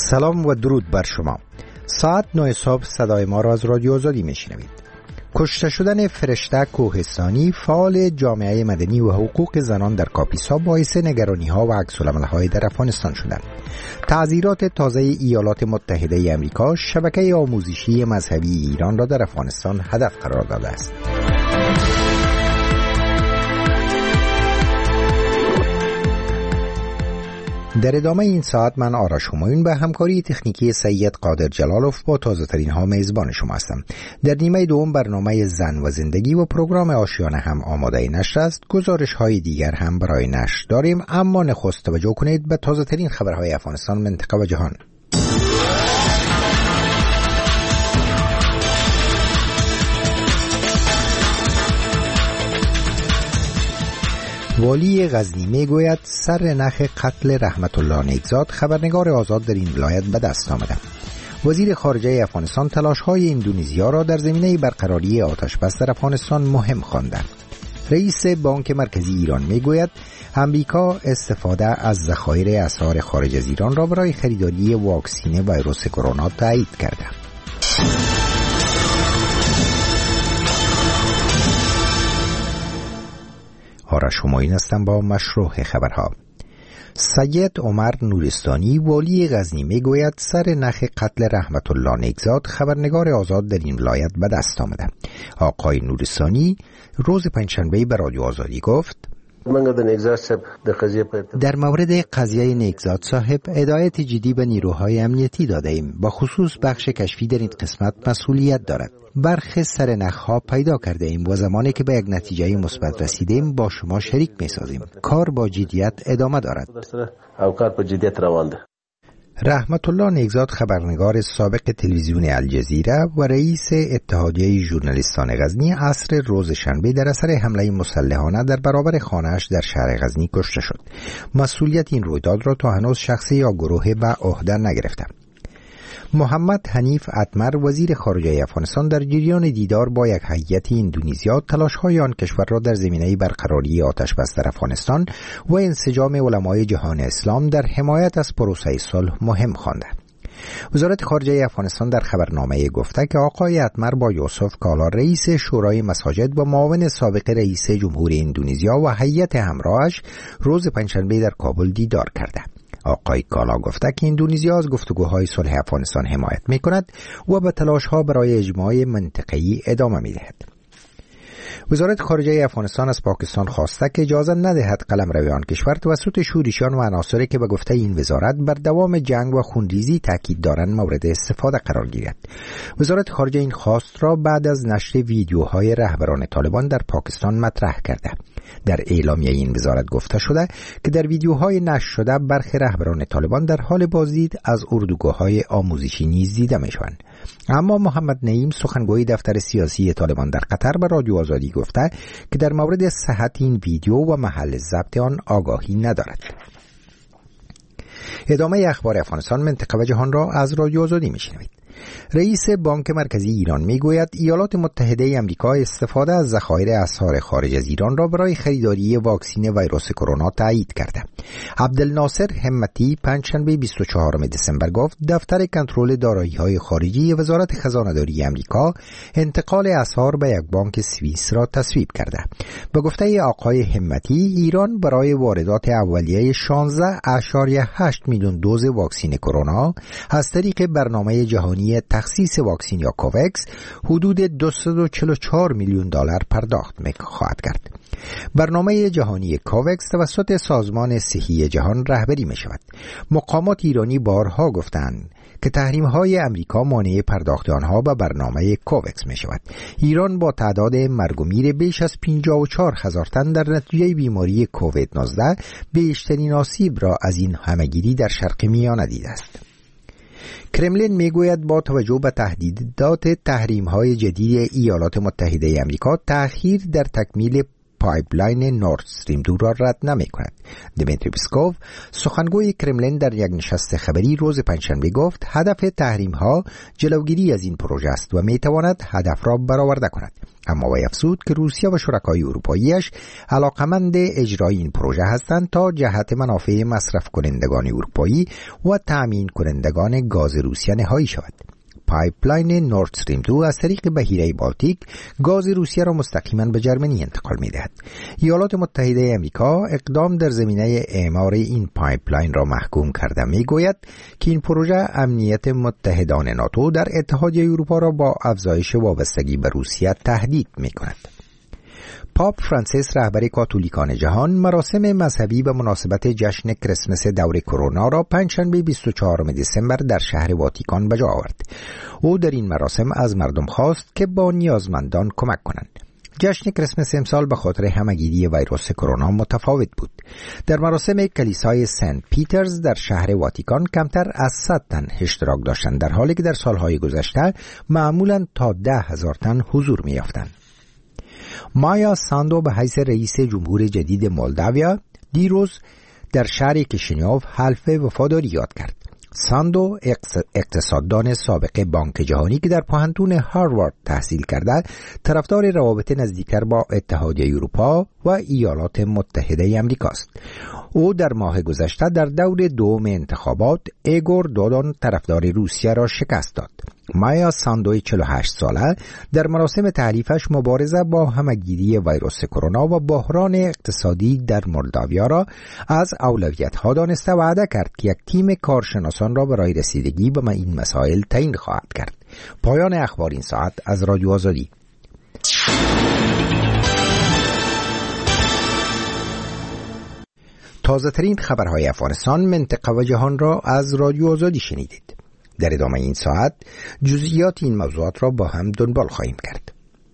سلام و درود بر شما. ساعت 9 صبح صدای ما را از رادیو آزادی میشنوید. کشته شدن فرشته کوهستانی فعال جامعه مدنی و حقوق زنان در کاپیسا باعث نگرانی‌ها و عکس‌العمل‌های در افغانستان شدند. تعزیرات تازه ایالات متحده آمریکا شبکه آموزشی مذهبی ایران را در افغانستان هدف قرار داده است. در ادامه این ساعت من آرش همایون به همکاری تکنیکی سید قادر جلالوف با تازه ترین ها میزبان شما هستم. در نیمه دوم برنامه زن و زندگی و پروگرام آشیانه هم آماده نشر است. گزارش های دیگر هم برای نشر داریم، اما نخست توجه کنید به تازه ترین خبرهای افغانستان، منطقه و جهان. والی غزنی میگوید سر نخ قتل رحمت الله نیکزاد خبرنگار آزاد در این ولایت به دست آمده. وزیر خارجه افغانستان تلاش‌های اندونزیا را در زمینه برقراری آتش‌بس در افغانستان مهم خواند. رئیس بانک مرکزی ایران میگوید امریکا استفاده از ذخایر اسعار خارج از ایران را برای خریداری واکسن ویروس کرونا تایید کرده. آرش همایون هستم با مشروع خبرها. سید عمر نورستانی والی غزنی میگوید سر نخ قتل رحمت الله نیکزاد خبرنگار آزاد در این ولایت به دست آمده. آقای نورستانی روز پنجشنبه به رادیو آزادی گفت در مورد قضیه نیکزاد صاحب هدایت جدی به نیروهای امنیتی داده ایم. با خصوص بخش کشفی در این قسمت مسئولیت دارد. برخی سر نخها پیدا کرده ایم و زمانی که به یک نتیجه مثبت رسیدیم با شما شریک می سازیم. کار با جدیت ادامه دارد. رحمت الله نیکزاد خبرنگار سابق تلویزیون الجزیره و رئیس اتحادیه ژورنالیستان غزنی عصر روز شنبه در اثر حمله مسلحانه در برابر خانه‌اش در شهر غزنی کشته شد. مسئولیت این رویداد را تا هنوز شخصی یا گروهی به عهده نگرفته. محمد حنیف اتمر وزیر خارجه افغانستان در جریان دیدار با یک هیئت اندونزیا تلاش‌های آن کشور را در زمینه برقراری آتش‌بس در افغانستان و انسجام علمای جهان اسلام در حمایت از پروسه صلح مهم خوانده. وزارت خارجه افغانستان در خبرنامه گفته که آقای اتمر با یوسف کالا رئیس شورای مساجد و معاون سابق رئیس جمهور اندونزیا و هیئت همراهش روز پنجشنبه در کابل دیدار کرده. آقای کالا گفته که اندونزیا از گفتگوهای صلح افغانستان حمایت می‌کند و به تلاش‌ها برای اجماع منطقه‌ای ادامه می‌دهد. وزارت خارجه افغانستان از پاکستان خواسته که اجازه ندهد قلمرو آن کشور توسط شورشیان و عناصری که به گفته این وزارت بر دوام جنگ و خونریزی تاکید دارند مورد استفاده قرار گیرد. وزارت خارجه این خواست را بعد از نشر ویدیوهای رهبران طالبان در پاکستان مطرح کرده. در اعلامیه این وزارت گفته شده که در ویدیوهای نشر شده برخی رهبران طالبان در حال بازدید از اردوگاه‌های آموزشی نیز دیده می‌شوند. اما محمد نعیم سخنگوی دفتر سیاسی طالبان در قطر به رادیو آزادی گفته که در مورد صحت این ویدیو و محل ضبط آن آگاهی ندارد. ادامه اخبار افغانستان، منطقه و جهان را از رادیو آزادی میشنوید. رئیس بانک مرکزی ایران میگوید ایالات متحده آمریکا استفاده از ذخایر اسعار خارج از ایران را برای خریداری واکسن ویروس کرونا تایید کرده. عبدالناصر همتی پنجشنبه 24 دسامبر گفت دفتر کنترل دارایی‌های خارجی وزارت خزانه‌داری آمریکا انتقال اسعار به یک بانک سوئیس را تصویب کرده. به گفته آقای همتی ایران برای واردات اولیه 16.8 میلیون دوز واکسن کرونا از طریق برنامه جهانی تخصیص واکسن یا کووکس حدود 244 میلیون دلار پرداخت خواهد کرد. برنامه جهانی کووکس توسط سازمان صحی جهان رهبری می شود. مقامات ایرانی بارها گفتند که تحریم‌های امریکا مانع پرداخت آنها به برنامه کووکس می شود. ایران با تعداد مرگ و میر بیش از 54,000 تن در نتیجه بیماری کووید 19 بیشترین آسیب را از این همه‌گیری در شرق میانه دیده است. کرملین میگوید با توجه به تهدیدات تحریم‌های جدید ایالات متحده آمریکا تأخیر در تکمیل پایپلاین نورد استریم 2 را رد نمی‌کند. دیمیتری پسکوف سخنگوی کرملین در یک نشست خبری روز پنجشنبه گفت هدف تحریم‌ها جلوگیری از این پروژه است و می‌تواند هدف را برآورده کند. اما وی افزود که روسیه و شرکای اروپاییش علاقمند اجرای این پروژه هستند تا جهت منافع مصرف کنندگان اروپایی و تأمین کنندگان گاز روسیه نهایی شود. پایپلاین نورد استریم 2 از طریق بحیره بالتیک گاز روسیه را مستقیما به جرمنی انتقال می‌دهد. ایالات متحده آمریکا اقدام در زمینه اعمار این پایپلاین را محکوم کرده می‌گوید که این پروژه امنیت متحدان ناتو در اتحادیه اروپا را با افزایش وابستگی به روسیه تهدید می‌کند. پاپ فرانسیس رهبر کاتولیکان جهان مراسم مذهبی به مناسبت جشن کریسمس دور کرونا را پنجشنبه 24 دسامبر در شهر واتیکان به جا آورد. او در این مراسم از مردم خواست که با نیازمندان کمک کنند. جشن کریسمس امسال به خاطر همه‌گیری ویروس کرونا متفاوت بود. در مراسم کلیسای سنت پیترز در شهر واتیکان کمتر از 100 تن اشتراک داشتند، در حالی که در سالهای گذشته معمولاً تا 10,000 تن حضور می‌یافتند. مایا ساندو به حیث رئیس جمهور جدید مولداویا دیروز در شهر کشینیوف حلف وفاداری یاد کرد. ساندو اقتصاددان سابق بانک جهانی که در پوهنتون هاروارد تحصیل کرده، طرفدار روابط نزدیکتر با اتحادیه اروپا و ایالات متحده آمریکا است. او در ماه گذشته در دور دوم انتخابات ایگور دودون طرفدار روسیه را شکست داد. مایا ساندو 48 ساله در مراسم تعریفش مبارزه با همه‌گیری ویروس کرونا و بحران اقتصادی در مولداویا را از اولویت‌ها دانسته و وعده کرد که یک تیم کارشناسان را برای رسیدگی به این مسائل تعیین خواهد کرد. پایان اخبار این ساعت از رادیو آزادی. تازه ترین خبرهای افغانستان، منطقه و جهان را از رادیو آزادی شنیدید. در ادامه این ساعت جزئیات این موضوعات را با هم دنبال خواهیم کرد.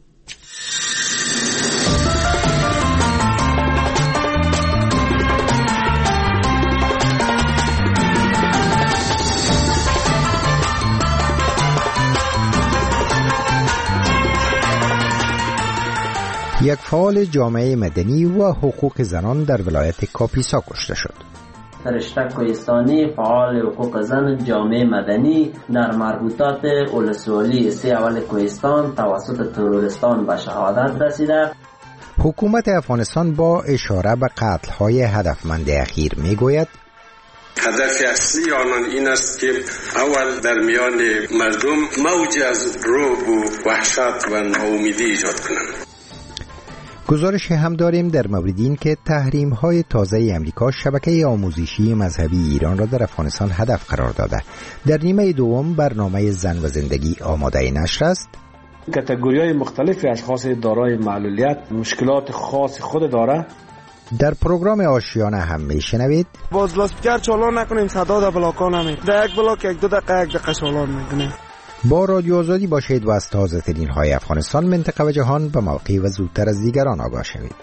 یک فعال جامعه مدنی و حقوق زنان در ولایت کاپیسا کشته شد. فرشته کوهستانی فعال حقوق زن جامعه مدنی در مربوطات ولسوالی 3 اول کوهستان توسط تروریستان به شهادت رسیده. حکومت افغانستان با اشاره به قتل‌های هدفمند اخیر میگوید هدف اصلی آنان این است که اول در میان مردم موجی از رعب و وحشت و ناامیدی ایجاد کنند. گزارش هم داریم در مورد این که تحریم‌های تازه امریکا شبکه آموزشی مذهبی ایران را در افغانستان هدف قرار داده. در نیمه دوم برنامه زن و زندگی آماده نشر است. کاتگوری‌های مختلف اشخاص دارای معلولیت مشکلات خاص خود داره. در پروگرام آشیانه هم میشنوید باز لاسپیکر چالان نکنیم صدا در بلاکا نمید. در یک بلاک 1-2 دقیقه چالان میکنیم. با رادیو آزادی باشید و از تازه ترین های افغانستان، منطقه و جهان به موقع و زودتر از دیگران آگاه شوید.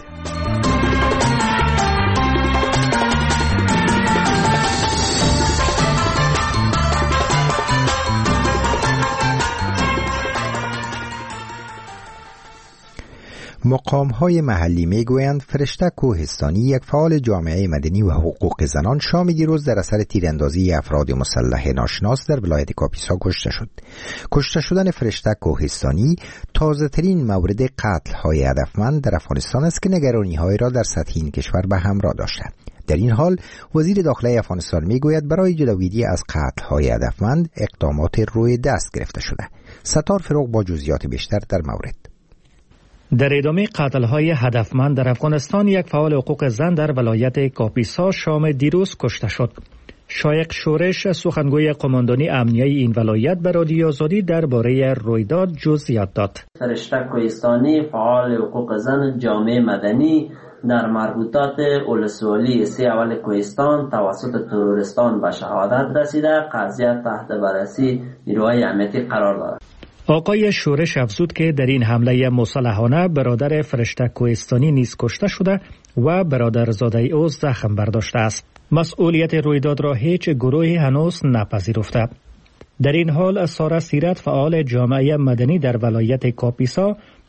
مقام‌های محلی میگویند فرشته کوهستانی، یک فعال جامعه مدنی و حقوق زنان، شام دیروز در اثر تیراندازی افراد مسلح ناشناس در ولایت کاپیسا کشته شد. کشته شدن فرشته کوهستانی تازه‌ترین مورد قتل‌های هدفمند در افغانستان است که نگرانی‌های را در سطح این کشور به همراه داشته. در این حال وزیر داخلی افغانستان میگوید برای جلوگیری از قتل‌های هدفمند اقدامات روی دست گرفته شده. ستار فروغ با جزئیات بیشتر در مورد. در ادامه قتل‌های هدفمند در افغانستان، یک فعال حقوق زن در ولایت کاپیسا شام دیروز کشته شد. شایق شورش، سخنگوی قماندانی امنیه این ولایت، به رادیو آزادی درباره رویداد جزئیات داد. فرشته کوهستانی فعال حقوق زن جامعه مدنی در مربوطات ولسوالی 3 اول کوهستان توسط تروریستان به شهادت رسیده. قضیه تحت بررسی نیروهای امنیتی قرار دارد. آقای شورش افزود که در این حمله مسلحانه برادر فرشته کوهستانی نیز کشته شده و برادرزاده او زخم برداشته است. مسئولیت رویداد را هیچ گروهی هنوز نپذیرفته. در این حال سارا سیرت، فعال جامعه مدنی در ولایت کاپیسا،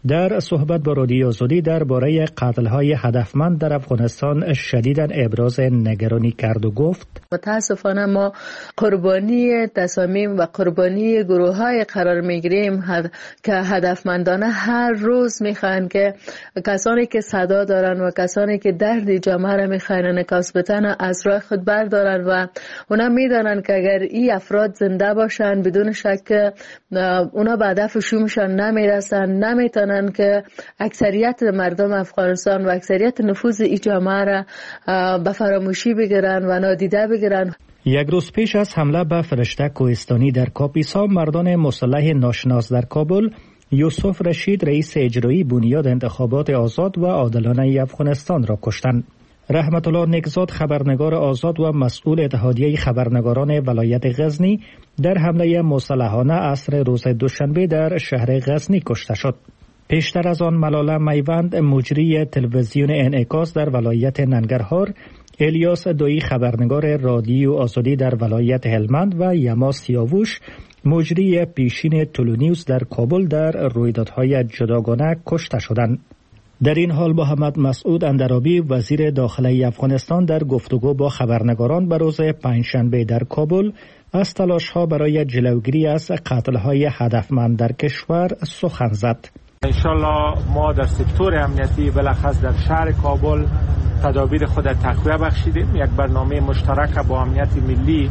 در صحبت با رادیو آزادی درباره قتل‌های هدفمند در افغانستان شدیداً ابراز نگرانی کرد و گفت: متاسفانه ما قربانی تصامیم و قربانی گروه‌های قرار می‌گیریم که هدفمندانه هر روز می‌خواهند که کسانی که صدا دارن و کسانی که درد جامعه را می‌خواهند نکاسبتن از راه خود بردارن و اونا می‌دانن که اگر این افراد زنده باشن بدون شک اونا به هدفشون نمی‌رسن، نمی‌تونن که اکثریت مردم افغانستان و اکثریت نفوذ این جامعه را به فراموشی بگیرن و نادیده بگیرن. یک روز پیش از حمله به فرشته کوهستانی در کاپیسا، مردان مسلح ناشناس در کابل یوسف رشید رئیس اجرایی بنیاد انتخابات آزاد و عادلانه افغانستان را کشتند. رحمت الله نیکزاد خبرنگار آزاد و مسئول اتحادیه خبرنگاران ولایت غزنی در حمله مسلحانه عصر روز دوشنبه در شهر غزنی کشته شد. پیشتر از آن ملاله میوند مجری تلویزیون انعکاس در ولایت ننگرهار، الیاس دویی خبرنگار رادیو آزادی در ولایت هلمند و یما سیاووش مجری پیشین تلونیوز در کابل در رویدادهای جداگانه کشته شدند. در این حال محمد مسعود اندرابی وزیر داخلی افغانستان در گفتگو با خبرنگاران به روز پنجشنبه در کابل از تلاش‌ها برای جلوگیری از قتل‌های هدفمند در کشور سخن زد. انشالله ما در سکتور امنیتی بالاخص در شهر کابل تدابیر خود تقویت بخشیدیم. یک برنامه مشترک با امنیت ملی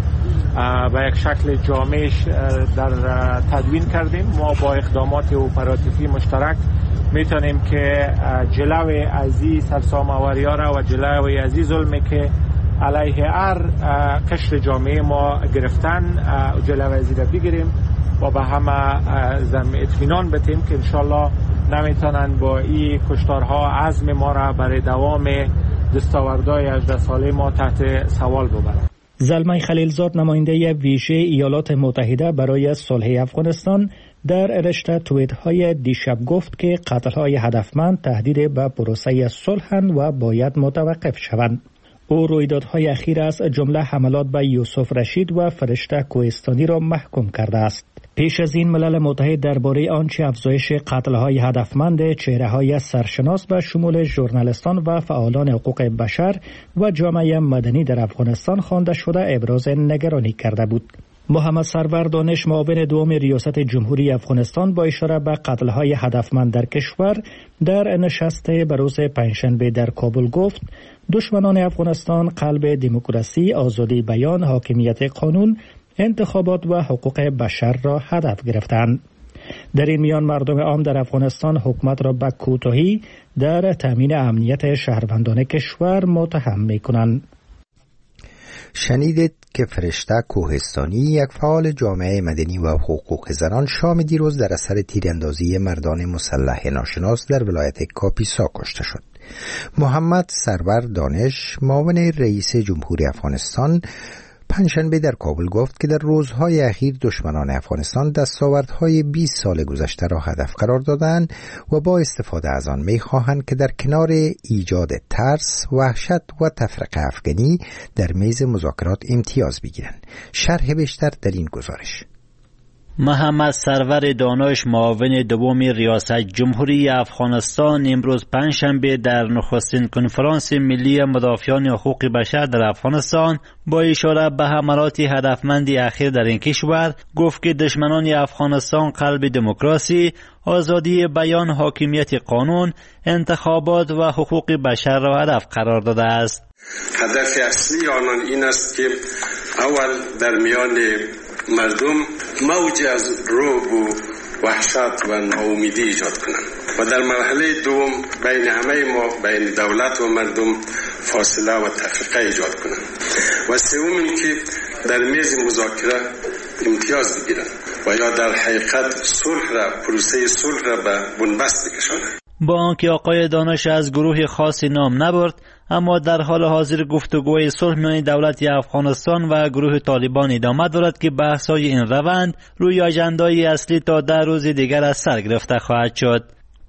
و یک شکل جامعش در تدوین کردیم. ما با اقدامات اپراتیوی مشترک میتونیم که جلوی از این سرسام‌آوری‌ها را و جلوی از این ظلمی که علیه هر قشر جامعه ما گرفتن جلوی از این را بگیریم و به همه اطمینان بدیم که انشالله نمیتونن با این کشتارها عزم ما را برای دوام دستاوردهای 18 ساله ما تحت سوال ببرند. زلمه خلیلزاد نماینده ویژه ایالات متحده برای صلح افغانستان در رشته توییت‌های دیشب گفت که قتل‌های هدفمند تهدید به پروسه صلح و باید متوقف شوند. او رویدادهای اخیر از جمله حملات به یوسف رشید و فرشته کوهستانی را محکوم کرده است. پیش از این ملل متحد درباره آنچه افزایش قتل‌های هدفمند چهره‌های سرشناس به شمول ژورنالیستان و فعالان حقوق بشر و جامعه مدنی در افغانستان خوانده شده ابراز نگرانی کرده بود. محمد سرور دانش معاون دوم ریاست جمهوری افغانستان با اشاره به قتل‌های هدفمند در کشور در نشست به روز پنجشنبه در کابل گفت: دشمنان افغانستان قلب دموکراسی، آزادی بیان، حاکمیت قانون، انتخابات و حقوق بشر را هدف گرفتند. در این میان مردم عام در افغانستان حکومت را به کوتاهی در تامین امنیت شهروندان کشور متهم می‌کنند. شنیدید که فرشته کوهستانی، یک فعال جامعه مدنی و حقوق زنان، شام دیروز در اثر تیراندازی مردان مسلح ناشناس در ولایت کاپیسا کشته شد. محمد سرور دانش معاون رئیس جمهوری افغانستان پنجشنبه در کابل گفت که در روزهای اخیر دشمنان افغانستان دستاوردهای 20 سال گذشته را هدف قرار دادند و با استفاده از آن می‌خواهند که در کنار ایجاد ترس، وحشت و تفرقه افغانی در میز مذاکرات امتیاز بگیرند. شرح بیشتر در این گزارش. محمد سرور دانش معاون دوم ریاست جمهوری افغانستان امروز پنجشنبه در نخستین کنفرانس ملی مدافعان حقوق بشر در افغانستان با اشاره به حملات هدفمند اخیر در این کشور گفت که دشمنان افغانستان قلب دموکراسی، آزادی بیان، حاکمیت قانون، انتخابات و حقوق بشر را هدف قرار داده است. هدف اصلی آنان این است که اول در میان مردم موج از رعب و وحشت و ناامیدی ایجاد کنند و در مرحله دوم بین همه ما، بین دولت و مردم، فاصله و تفرقه ایجاد کنند و سوم این که در میز مذاکره امتیاز بگیرند و یا در حقیقت صلح را، پروسه صلح را به بنبست بکشانند. با آنکه آقای دانش از گروه خاصی نام نبرد، اما در حال حاضر گفتگوی صلح میان دولت افغانستان و گروه طالبان ادامه دارد که بحث‌های این روند روی اجندای اصلی تا 10 روز دیگر از سر گرفته خواهد شد.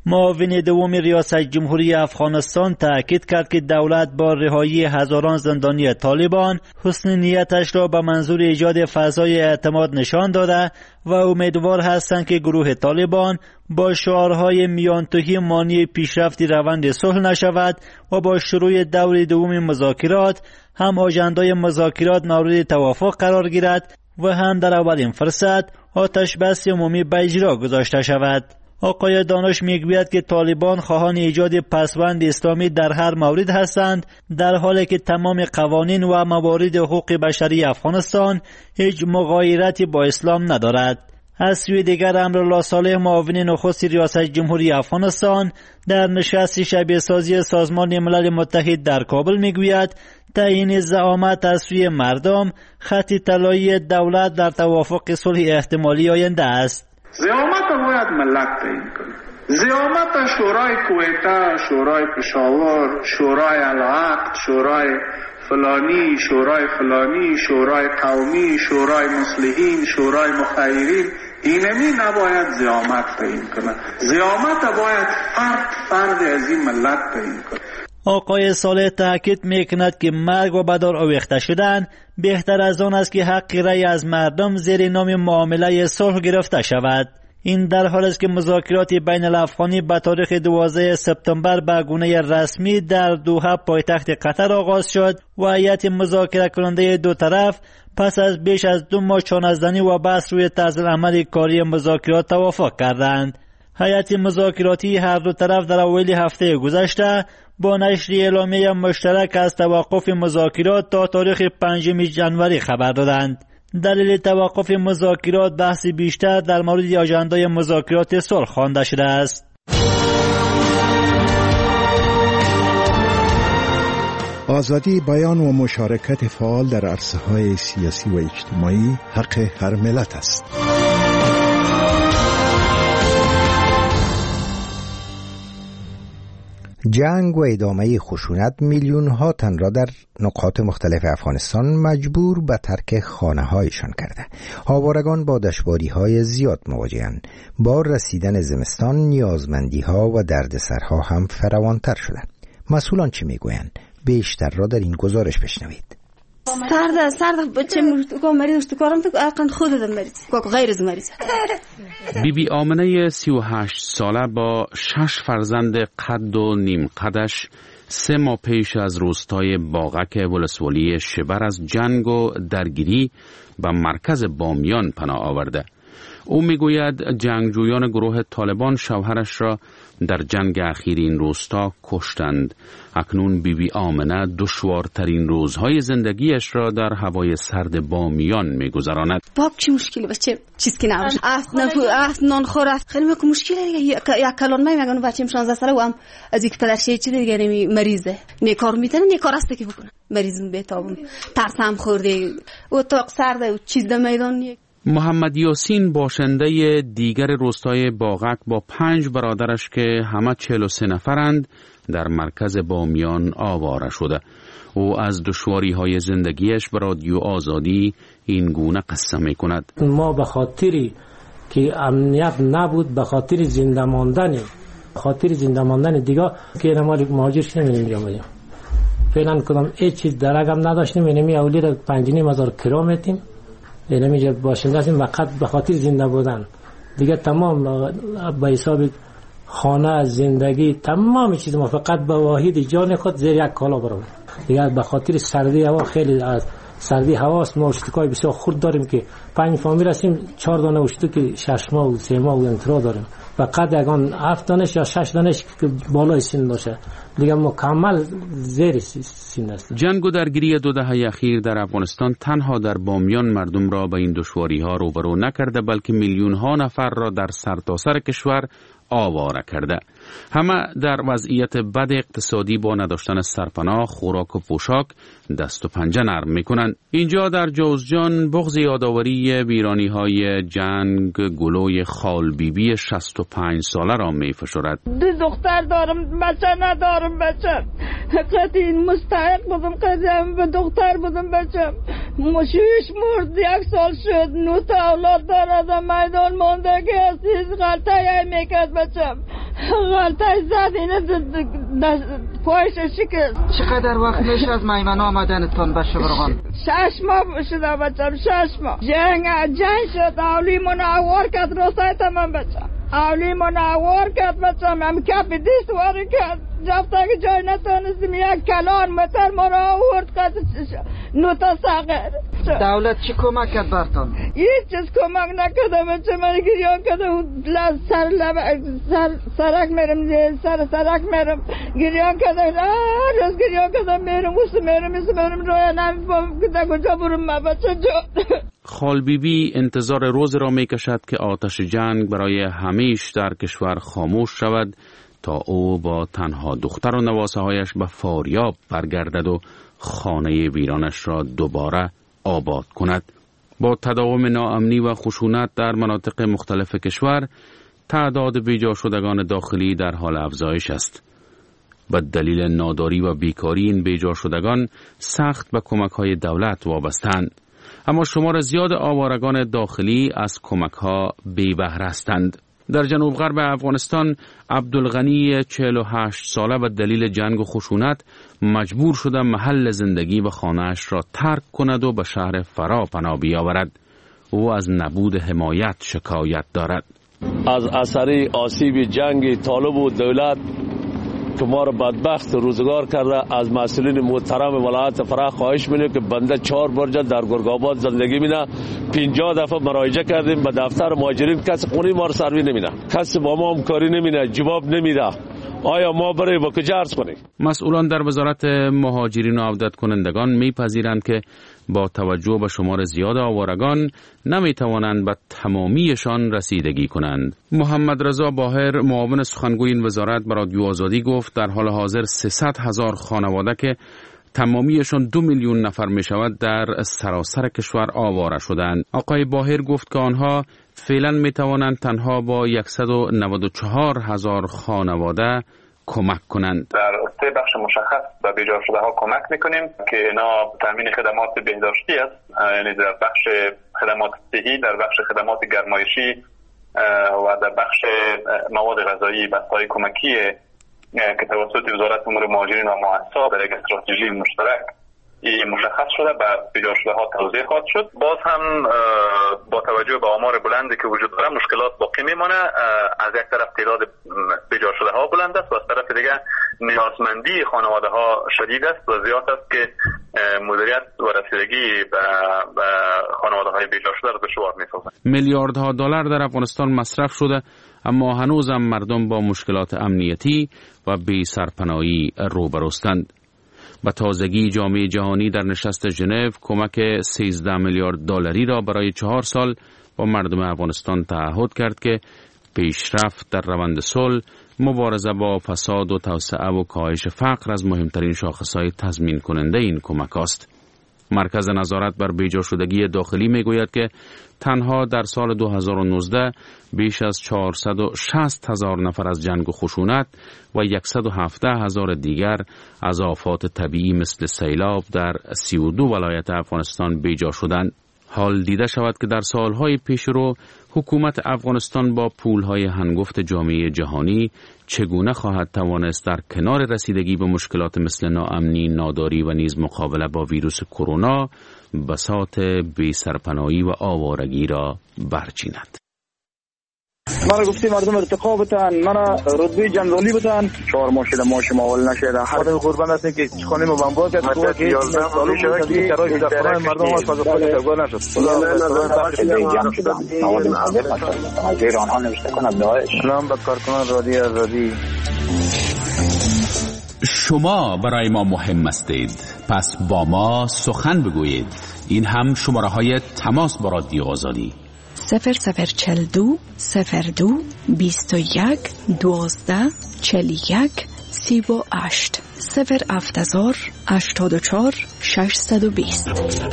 معاون دوم ریاست جمهوری افغانستان تاکید کرد که دولت با رهایی هزاران زندانی طالبان حسن نیتش را به منظور ایجاد فضای اعتماد نشان داده و امیدوار هستند که گروه طالبان با شعارهای میانتوهی مانع پیشرفت روند صلح نشود و با شروع دور دوم مذاکرات هم آژندای مذاکرات مورد توافق قرار گیرد و هم در اولین فرصت آتش بس عمومی به اجرا گذاشته شود. آقای دانش میگوید که طالبان خواهان ایجاد پسوند اسلامی در هر مورد هستند، در حالی که تمام قوانین و موارد حقوق بشری افغانستان هیچ مغایرتی با اسلام ندارد. از سوی دیگر امرالله صالح معاون نخست ریاست جمهوری افغانستان در نشست شبیه سازی سازمان ملل متحد در کابل میگوید تعیین زعامت از سوی مردم خط طلایی دولت در توافق صلح احتمالی آینده است. زعامت باید ملت تعیین کنه. زعامت شورای کویته، شورای پشاور، شورای العقد، شورای فلانی، شورای فلانی، شورای قومی، شورای مصلحین، شورای مخیرین، اینمی نباید زعامت تعیین کنه. زعامت باید فرد از این ملت تعیین کنه. آقای صالح تاکید میکند که مرگ و بدار آویخته شدن بهتر از آن است که حق رأی از مردم زیر نام معامله صلح گرفته شود. این در حال است که مذاکرات بین الافغانی به تاریخ 12 سپتامبر به گونه رسمی در دوحه پایتخت قطر آغاز شد و هیئت مذاکره کننده دو طرف پس از بیش از 2 ماه چانه‌زنی و بحث روی طرز عمل کاری مذاکرات توافق کردند. هیئت مذاکراتی هر دو طرف در اوایل هفته گذشته با نشر اعلامیه مشترک از توقف مذاکرات تا تاریخ 5 ژانویه خبر دادند. دلیل توقف مذاکرات بحث بیشتر در مورد آژندای مذاکرات صلح خوانده شده است. آزادی بیان و مشارکت فعال در عرصه‌های سیاسی و اجتماعی حق هر ملت است. جنگ و ادامه خشونت میلیون ها تن را در نقاط مختلف افغانستان مجبور به ترک خانه هایشان کرده. آوارگان با دشواری های زیاد مواجهند. با رسیدن زمستان نیازمندی ها و دردسرها هم فراوانتر شده. مسئولان چه میگویند؟ بیشتر را در این گزارش بشنوید. سرد بچه مریض تو کارم تو خودم مریض غیر از مریض. بیبی آمنه 38 ساله با 6 فرزند قد و نیم قدش 3 ماه پیش از روستای باغک ولسوالی شبر از جنگ و درگیری به مرکز بامیان پناه آورده. او میگوید جنگجویان گروه طالبان شوهرش را در جنگ اخیر این روستا کشتند. اکنون بیبی آمنه دشوارترین روزهای زندگیش را در هوای سرد بامیان میگذراند. باب چی مشکلی بچه چیز که نباشه افت نان خور خیلی میگم مشکلی دیگه یک کلان میگن بچه‌م 16 ساله و هم از یک پدرشه چی دیگه نمی مریضه نیکار میتونه نیکار است که بکنه مریضم بتابون ترسم خورده اتاق سرده و چیز در میدان. محمد یاسین باشنده دیگر روستای باغک با 5 برادرش که همه 43 نفرند در مرکز بامیان آواره شده. او از دشواری‌های زندگیش به رادیو آزادی این گونه قصه می‌کند. ما به خاطری که امنیت نبود، به خاطر زنده ماندن دیگه که ما مهاجر شدیم می‌آمدیم. فعلا کدام هیچ چیز درگم نداشتیم. اینمی اولید 5,500 کرا میتیم. اینمی باشنده هستیم فقط به خاطر زنده بودن. دیگه تمام به حساب خانه، زندگی، تمام چیز ما فقط به واحد جان خود زیر یک کالا برام. دیگه به خاطر سردی هوا خیلی از سردی هواست ما اشتکای بسیار خرد داریم که 5 فامیل هستیم 4 دانه اشتکی 6 ماه و 3 ماه و انترا داریم. فقط یگان 7 دانش یا 6 دانش که بالای سن باشه. دیگه مکمل زیر سن است. جنگ و درگیری 2 دهه اخیر در افغانستان تنها در بامیان مردم را به این دشواری‌ها روبرو نکرده بلکه میلیون‌ها نفر را در سرتاسر کشور آواره کرده. همه در وضعیت بد اقتصادی با نداشتن سرپناه، خوراک و پوشاک دست و پنجه نرم میکنند. اینجا در جوزجان بغض یادآوری ویرانی‌های جنگ گلوی خال بیبی 65 ساله را میفشرد. 2 دختر دارم، بچه ندارم. بچه قطعی مستحق بودم، قطعی به دختر بودم. بچه مشویش مرد 1 سال شد. 9 تا اولاد دارد، میدان ماندگی هستیز غلطه میکرد. بچه غلطه زد اینه پایش شکست. چقدر وقت میشه از میمن آمدنتون به شبرغان؟ 6 ماه شده بچم، 6 ماه. جنگ شد، اولی منوار کرد روستای تمام بچم. اولی منوار کرد بچم، هم کف دیست واری کرد. جفته که جای نتونستیم یک کلان متر ما را آورد کرد نوتا ساغر. دولت چی کمک کرد برتان؟ هیچ چیز کمک نکرده بچه، من گریان کرده سرک میرم گریان کرده، روز گریان کرده میرم روی نمیفهم کده کجا برم ما بچه جو. خال بیبی انتظار روز را می کشد که آتش جنگ برای همیش در کشور خاموش شود تا او با تنها دختر و نواسه هایش به فاریاب برگردد و خانه ویرانش را دوباره آباد کند. با تداوم ناامنی و خشونت در مناطق مختلف کشور، تعداد بیجا شدگان داخلی در حال افزایش است. به دلیل ناداری و بیکاری این بیجا شدگان سخت به کمک‌های دولت وابستند. اما شمار زیاد آوارگان داخلی از کمک‌ها بی بهره هستند. در جنوب غرب افغانستان عبدالغنی 48 ساله به دلیل جنگ و خشونت مجبور شده محل زندگی و خانه‌اش را ترک کند و به شهر فرا پناه بیاورد. او از نبود حمایت شکایت دارد. از اثر آسیب جنگ طالب و دولت که ما را بدبخت روزگار کرده، از مسئولین محترم ولایت فرا خواهش می‌کنیم که بنده 4 برج در گرگ‌آباد زندگی می‌کنه. 50 دفعه مراجعه کردیم به دفتر مهاجرین، کسی خونه ما را سروی نمی‌کنه، کسی با ما همکاری نمی‌کنه، جواب نمیده. آیا ما برای با کجا عرض کنیم؟ مسئولان در وزارت مهاجرین و عودت کنندگان می‌پذیرند که با توجه به شمار زیاد آوارگان نمی‌توانند به تمامیشان رسیدگی کنند. محمد رضا باهر معاون سخنگوی این وزارت به رادیو آزادی گفت در حال حاضر 300,000 خانواده که تمامیشان 2 میلیون نفر می شود در سراسر کشور آواره شدند. آقای باهر گفت که آنها فعلا می توانند تنها با 194,000 خانواده کمک کنند. در 3 بخش مشخص به بیجا شده ها کمک میکنیم که اینا تامین خدمات بهداشتی است، یعنی در بخش خدمات صحی، در بخش خدمات گرمایشی و در بخش مواد غذایی، بسته‌های کمکی که توسط وزارت امور مهاجرین و مؤسسات در یک استراتژی مشترک مشخص شده به بیجا شده ها توزیع خواهد شد. باز هم با توجه به آمار بلندی که وجود داره مشکلات باقی میمانه. از یک طرف تعداد بیجا شده ها بلند است و از طرف دیگه نیازمندی خانواده ها شدید است و زیاد است که مدیریت و رسیدگی به خانواده های بیجا شده را دشوار می‌سازد. میلیاردها دلار در افغانستان مصرف شده، اما هنوزم مردم با مشکلات امنیتی و بی سرپناهی روبروستند. به تازگی جامعه جهانی در نشست ژنو کمک 13 میلیارد دلاری را برای 4 سال با مردم افغانستان تعهد کرد که پیشرفت در روند صلح، مبارزه با فساد و توسعه و کاهش فقر از مهمترین شاخصهای تضمین کننده این کمک است. مرکز نظارت بر بیجا شدگی داخلی میگوید که تنها در سال 2019 بیش از 460,000 نفر از جنگ و خشونت و 117,000 دیگر از آفات طبیعی مثل سیلاب در 32 ولایت افغانستان بیجا شدند. حال دیده شود که در سالهای پیش رو حکومت افغانستان با پولهای هنگفت جامعه جهانی چگونه خواهد توانست در کنار رسیدگی به مشکلات مثل ناامنی، ناداری و نیز مقابله با ویروس کرونا بساط بی سرپناهی و آوارگی را برچیند. مرا گفتی مردم ارتقا بتن، مرا رتبه جنرالی بتن، 4 ماه شده ماش ماول نشده. خودم قربان هستم که خانه ما بمبار کرد، تو که 11 سال شده که کرای دفتران مردم ما فقط ترگاه نشد. غیر آنها نوشته کند داعش. سلام به کارکنان رادیو آزادی. شما برای ما مهم هستید، پس با ما سخن بگویید. این هم شماره های تماس با رادیو آزادی 0042 02 21 12 41 38 070 84 620.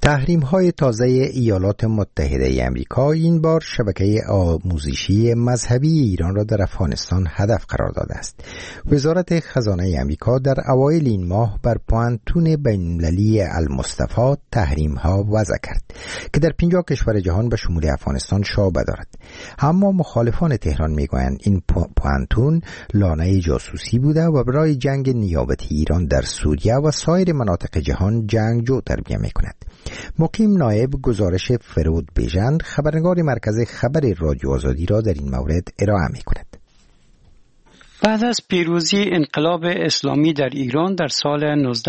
تحریم‌های تازه ایالات متحده آمریکا این بار شبکه آموزشی مذهبی ایران را در افغانستان هدف قرار داده است. وزارت خزانه آمریکا در اوایل این ماه بر پوانتون بین‌المللی المصطفی تحریم‌ها وضع کرد که در 50 کشور جهان به شمول افغانستان شعبه دارد. اما مخالفان تهران میگویند این پوانتون لانه جاسوسی بوده و برای جنگ نیابتی ایران در سوریه و سایر مناطق جهان جنگجو تربیت می‌کند. مقیم نایب گزارش فرود بیژن خبرنگار مرکز خبر رادیو آزادی را در این مورد ارائه می‌کند. بعد از پیروزی انقلاب اسلامی در ایران در سال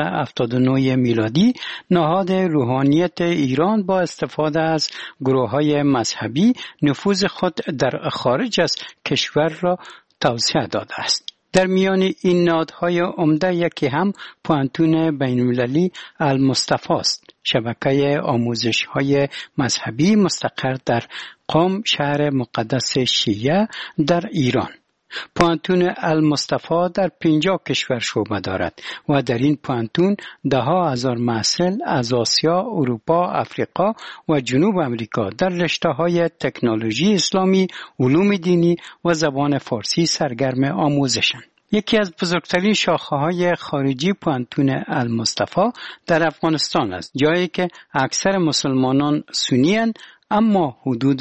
1979 میلادی، نهاد روحانیت ایران با استفاده از گروه‌های مذهبی نفوذ خود در خارج از کشور را توسعه داده است. در میان این نهادهای عمده یکی هم پوانتون بین‌المللی المصطفی است، شبکه آموزش‌های مذهبی مستقر در قم، شهر مقدس شیعه در ایران. پوانتون المصطفی در 50 کشور شعبه دارد و در این پوانتون ده ها هزار محصل از آسیا، اروپا، افریقا و جنوب امریکا در رشته‌های تکنولوژی اسلامی، علوم دینی و زبان فارسی سرگرم آموزشند. یکی از بزرگترین شاخه‌های خارجی پوانتون المصطفی در افغانستان است، جایی که اکثر مسلمانان سنی‌اند، اما حدود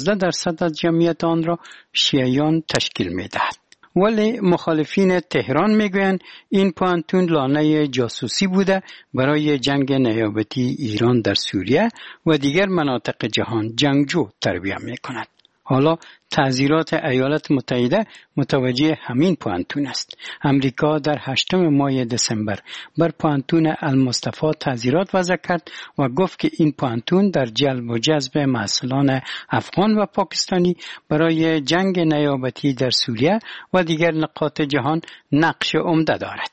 15% از جمعیت آن را شیعیان تشکیل می‌دهد. ولی مخالفین تهران میگویند این پوانتون لانه جاسوسی بوده برای جنگ نیابتی ایران در سوریه و دیگر مناطق جهان جنگجو تربیت می‌کند. حالا تعزیرات ایالات متحده متوجه همین پوانتون است. امریکا در 8 ماه دسامبر بر پوانتون المصطفی تعزیرات وضع کرد و گفت که این پوانتون در جلب و جذب محصلان افغان و پاکستانی برای جنگ نیابتی در سوریه و دیگر نقاط جهان نقش عمده دارد.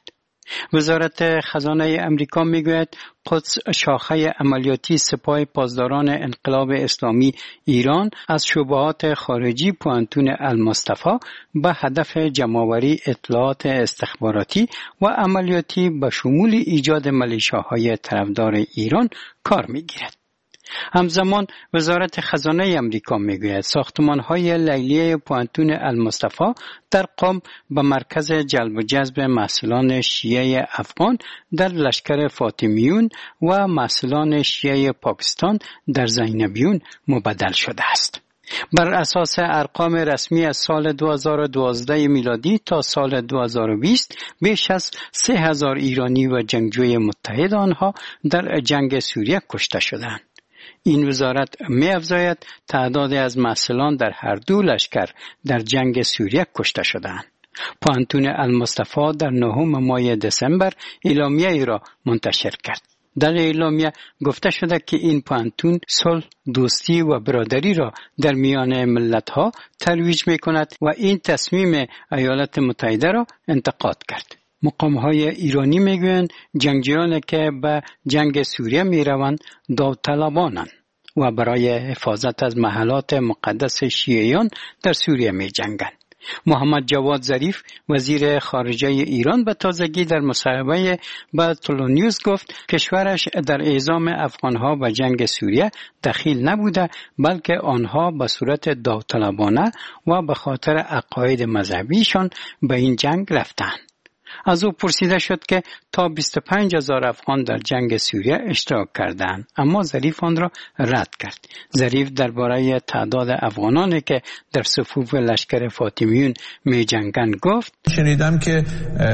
وزارت خزانه امریکا میگوید قدس شاخه عملیاتی سپاه پاسداران انقلاب اسلامی ایران از شبهات خارجی پوانتون المصطفی به هدف جمع‌آوری اطلاعات استخباراتی و عملیاتی به شمول ایجاد ملیشه‌های طرفدار ایران کار میگیرد. همزمان وزارت خزانه امریکا میگوید ساختمان‌های لیلیه پوانتون المصطفی در قم به مرکز جلب و جذب محصلان شیعه افغان در لشکر فاطمیون و محصلان شیعه پاکستان در زینبیون مبدل شده است. بر اساس ارقام رسمی از سال 2012 میلادی تا سال 2020 بیش از 3000 ایرانی و جنگجوی متحد آنها در جنگ سوریه کشته شدند. این وزارت می‌افزاید تعداد از محصلان در هر دو لشکر در جنگ سوریه کشته شدند. پوانتون المصطفی در 9 ماه دسامبر اعلامیه‌ای را منتشر کرد. در اعلامیه گفته شده که این پوانتون صلح، دوستی و برادری را در میان ملت‌ها ترویج می‌کند و این تصمیم ایالات متحده را انتقاد کرد. مقام‌های ایرانی میگویند جنگجویانی که به جنگ سوریه میروند داوطلبانند و برای حفاظت از محلات مقدس شیعیان در سوریه میجنگند. محمد جواد ظریف وزیر خارجه ایران به تازگی در مصاحبه با تولونیوز گفت کشورش در اعزام افغانها به جنگ سوریه دخیل نبوده، بلکه آنها به صورت داوطلبانه و به خاطر عقاید مذهبیشان به این جنگ رفتند. از او پرسیده شد که تا 25,000 افغان در جنگ سوریه اشتراک کردند، اما ظریف آن را رد کرد. ظریف درباره تعداد افغانانی که در صفوف لشکر فاطمیون می جنگند گفت شنیدم که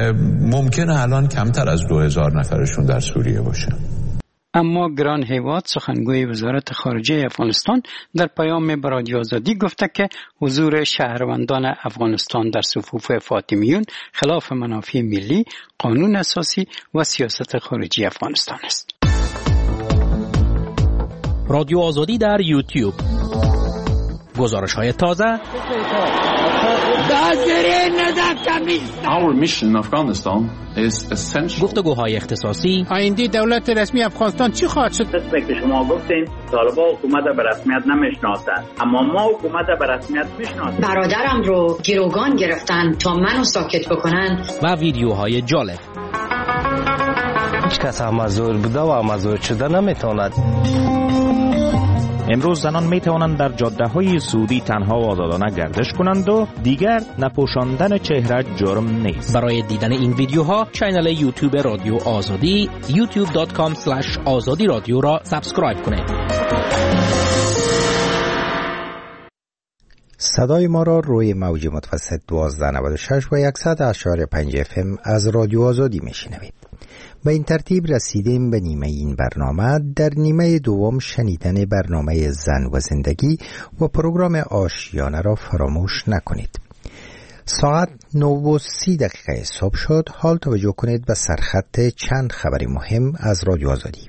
ممکنه الان کمتر از 2000 نفرشون در سوریه باشن. اما گران هیواد سخنگوی وزارت خارجه افغانستان در پیام به رادیو آزادی گفته که حضور شهروندان افغانستان در صفوف فاطمیون خلاف منافع ملی، قانون اساسی و سیاست خارجی افغانستان است. رادیو آزادی در یوتیوب، گزارش‌های تازه، Our mission in Afghanistan is essential. گفتگوهای اختصاصی. آینده دولت رسمی افغانستان چی خواهد شد؟ مثل که شما گفتین طالبان حکومت به رسمیت نمیشناسند، اما ما حکومت به رسمیت میشناسیم. برادرم رو گروگان گرفتن تا منو ساکت بکنن. و ویدیوهای جالب. هیچ کس مزور بوده و مزور شده نمیتواند. امروز زنان می توانند در جاده های سعودی تنها و آزادانه گردش کنند و دیگر نپوشاندن چهره جرم نیست. برای دیدن این ویدیوها کانال یوتیوب رادیو آزادی youtube.com/azadi رادیو را سابسکرایب کنید. صدای ما را روی موج متوسط 1296 و 100.5 FM از رادیو آزادی میشنوید. به این ترتیب رسیدیم به نیمه این برنامه. در نیمه دوم شنیدن برنامه زن و زندگی و پروگرام آشیانه را فراموش نکنید. ساعت 9:30 صبح شد. حال توجه کنید به سرخط چند خبر مهم از رادیو آزادی.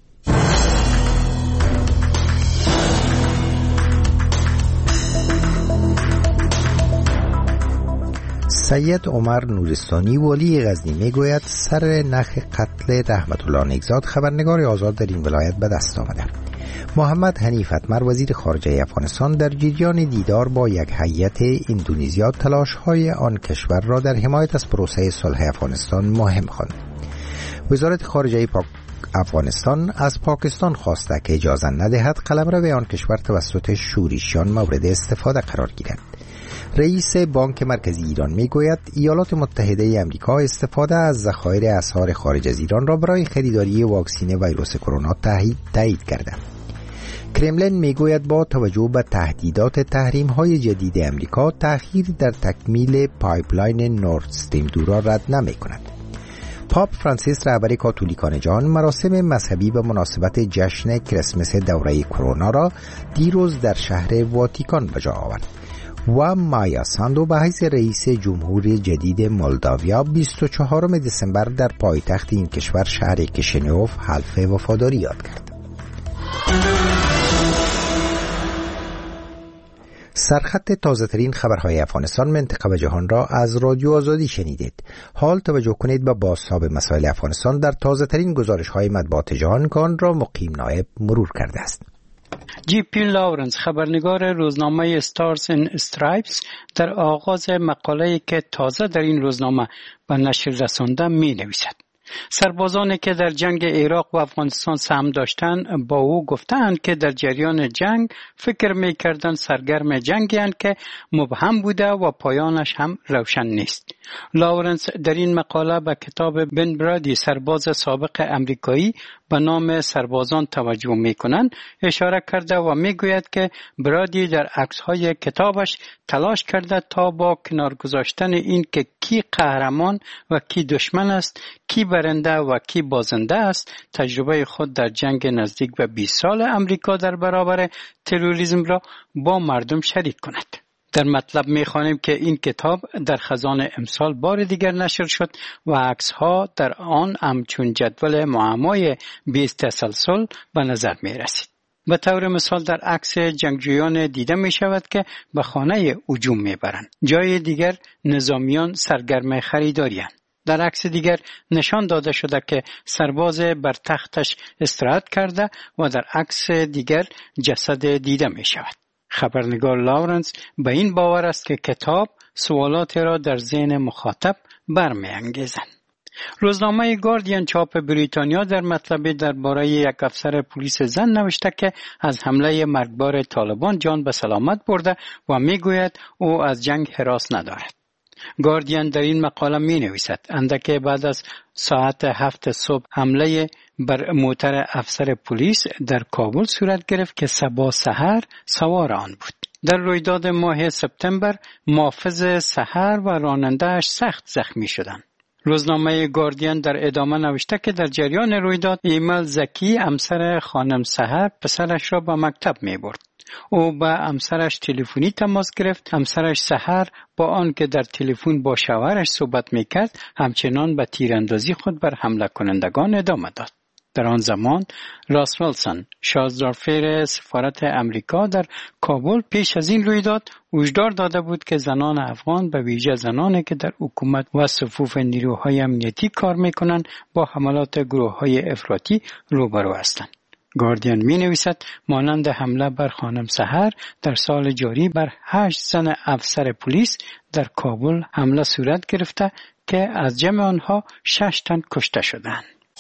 سید عمر نورستانی والی غزنی میگوید سر نخ قتل رحمت الله نیکزاد خبرنگار آزاد در این ولایت به دست آمده. محمد حنیف اتمر وزیر خارجه افغانستان در جریان دیدار با یک هیئت اندونزیا تلاش‌های آن کشور را در حمایت از پروسه صلح افغانستان مهم خواند. وزارت خارجه افغانستان از پاکستان خواسته که اجازه ندهد قلمرو آن کشور توسط شورشیان مورد استفاده قرار گیرد. رئیس بانک مرکزی ایران میگوید ایالات متحده آمریکا استفاده از ذخایر اسعار خارج از ایران را برای خریداری واکسن ویروس کرونا تایید کرده. کرملین میگوید با توجه به تهدیدات تحریم‌های جدید آمریکا تأخیر در تکمیل پایپلاین نورد استریم 2 را رد نمی‌کند. پاپ فرانسیس رهبر کاتولیکان جهان مراسم مذهبی به مناسبت جشن کریسمس دوره کرونا را دیروز در شهر واتیکان به جا آورد و مایا ساندو به حیث رئیس جمهوری جدید مولداویا 24 دسامبر در پایتخت این کشور شهر کشنیوف حلف وفاداری یاد کرد. سرخط تازه ترین خبرهای افغانستان، منطقه و جهان را از رادیو آزادی شنیدید. حال توجه کنید به بازتاب مسائل افغانستان در تازه ترین گزارش های مطبوعات جهان که آن را مقیم نایب مرور کرده است. جی پی لاورنس خبرنگار روزنامه استارز این استرایپس در آغاز مقاله‌ای که تازه در این روزنامه به نشر رسانده می نویسد: سربازانی که در جنگ عراق و افغانستان سهم داشتند با او گفتند که در جریان جنگ فکر می‌کردند سرگرم جنگی اند که مبهم بوده و پایانش هم روشن نیست. لاورنس در این مقاله به کتاب بن برادی سرباز سابق امریکایی به نام سربازان توجه می‌کنند اشاره کرده و می‌گوید که برادی در عکس‌های کتابش تلاش کرده تا با کنار گذاشتن این که کی قهرمان و کی دشمن است، کی برنده و کی بازنده است، تجربه خود در جنگ نزدیک به 20 سال امریکا در برابر تروریسم را با مردم شریک کند. در مطلب می‌خوانیم که این کتاب در خزان امسال بار دیگر نشر شد و عکس‌ها در آن همچون جدول معمای 20 تسلسل به نظر می‌رسید. به طور مثال در عکس جنگجویان دیده می شود که به خانه هجوم می‌برند. جای دیگر نظامیان سرگرم خریداری‌اند. در عکس دیگر نشان داده شده که سرباز بر تختش استراحت کرده و در عکس دیگر جسد دیده می شود. خبرنگار لاورنس به این باور است که کتاب سوالاتی را در ذهن مخاطب برمی‌انگیزد. روزنامه گاردین چاپ بریتانیا در مطلبی درباره یک افسر پلیس زن نوشته که از حمله مرگبار طالبان جان به سلامت برده و میگوید او از جنگ هراس ندارد. گاردین در این مقاله می نویسد اندکی بعد از ساعت 7 صبح حمله بر موتر افسر پلیس در کابل صورت گرفت که صبح سحر سوار آن بود. در رویداد ماه سپتامبر محافظ سحر و راننده‌اش سخت زخمی شدند. روزنامه گاردین در ادامه نوشته که در جریان رویداد ایمل زکی همسر خانم سحر پسرش را به مکتب می برد. او با همسرش تلفنی تماس گرفت. همسرش سحر با آنکه در تلفن با شوهرش صحبت میکرد همچنان به تیراندازی خود بر حمله کنندگان ادامه داد. در آن زمان راس ویلسون شازدارفیر سفارت امریکا در کابل پیش از این رویداد هشدار داده بود که زنان افغان به ویژه زنانی که در حکومت و صفوف نیروهای امنیتی کار میکنند با حملات گروه‌های افراطی روبرو هستند. گاردین می نویسد مانند حمله بر خانم سحر در سال جاری بر 8 زن افسر پلیس در کابل حمله صورت گرفته که از جمع آنها 6 تن کشته شدند.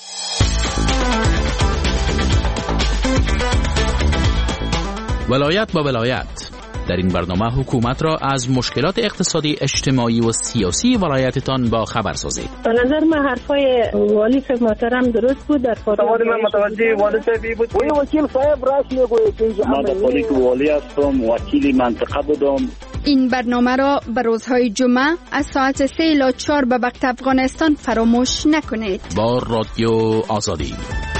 ولایت با ولایت. در این برنامه حکومت را از مشکلات اقتصادی، اجتماعی و سیاسی ولایتتان با خبر سازید. به نظر من حرفای والی صاحب محترم درست بود. در سوال من متوجه والی صاحبی بود. وکیل صاحب راست میگوید. من در حالی که والی هستم، وکیل منطقه بودم. این برنامه را به روزهای جمعه از ساعت 3 الی 4 به وقت افغانستان فراموش نکنید. با رادیو آزادی.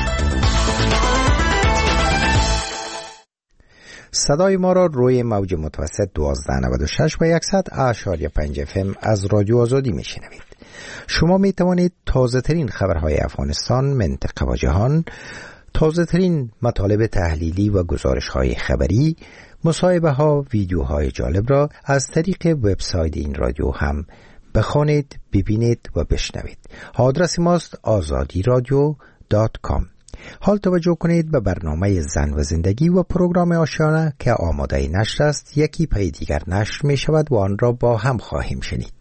صدای ما را روی موج متوسط 1296 و 100.5 FM از رادیو آزادی میشنوید. شما می توانید تازه ترین خبرهای افغانستان، منطقه و جهان، تازه ترین مطالب تحلیلی و گزارش های خبری، مصاحبه ها، ویدیوهای جالب را از طریق وبسایت این رادیو هم بخوانید، ببینید و بشنوید. آدرس ماست azadiradio.com. حال توجه کنید به برنامه زن و زندگی و پروگرام آشیانه که آماده نشر است. یکی پی دیگر نشر می شود و آن را با هم خواهیم شنید.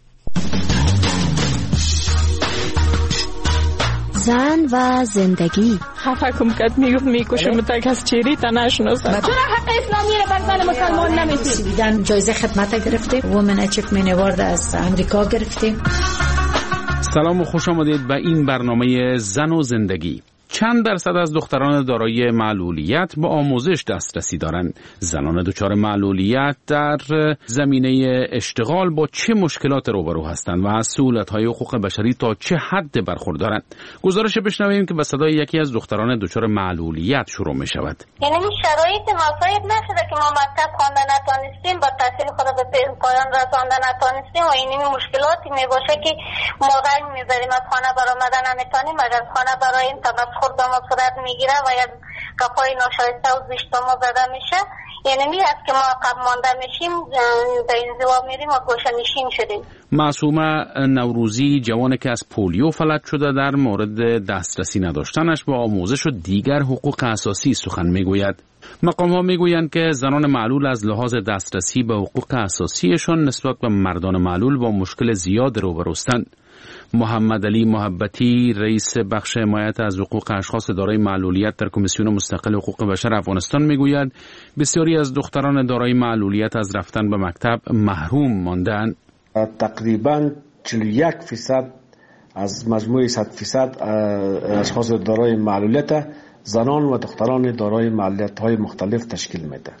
زن و زندگی. خفه کم کد میکشه متک از چیری تا نشناسن. چرا حق اسلامی را بر زن مسلمان نمیدید؟ دیدن جایزه خدمت گرفته، وومن اچیومنت اوارد از امریکا گرفته. سلام و خوش آمدید به این برنامه زن و زندگی. چند درصد از دختران دارای معلولیت به آموزش دسترسی دارند؟ زنان دچار معلولیت در زمینه اشتغال با چه مشکلات روبرو هستند و از سهولت‌های حقوق بشری تا چه حد برخوردارند؟ گزارش بشنویم که به صدای یکی از دختران دچار معلولیت شروع می شود. یعنی شرایط مساعد نشده که ما مکتب خوانده نتونستیم، با تحصیل خود به پایان رسانده نتونستیم و این مشکلاتی می باشه که ما رنج می‌ذاریم از خانه برآمدن نمیتونیم، اگر خانه برای این خوردم صورت میگیره و یا کپای ناشایسته و زشت ما زده میشه. یعنی می است که ما عقب مانده میشیم، به انزوا میریم و گوشه‌نشین شدیم. معصومه نوروزی، جوانی که از پولیو فلج شده، در مورد دسترسی نداشتنش به آموزش و دیگر حقوق اساسی سخن میگوید. مقام‌ها میگویند که زنان معلول از لحاظ دسترسی به حقوق اساسیشان نسبت به مردان معلول با مشکل زیاد روبروستند. محمد علی محبتی، رئیس بخش حمایت از حقوق اشخاص دارای معلولیت در کمیسیون مستقل حقوق بشر افغانستان میگوید بسیاری از دختران دارای معلولیت از رفتن به مکتب محروم ماندند. تقریباً 41% از مجموع 100% اشخاص دارای معلولیت زنان و دختران دارای معلولیت‌های مختلف تشکیل میده.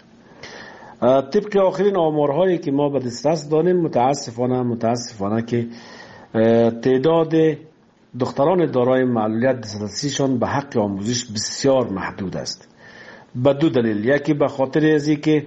طبق آخرین آمارهایی که ما به دسترس داریم، متاسفانه که تعداد دختران دارای معلولیت دسترسیشان به حق آموزش بسیار محدود است. به دو دلیل. یکی به خاطر ازی که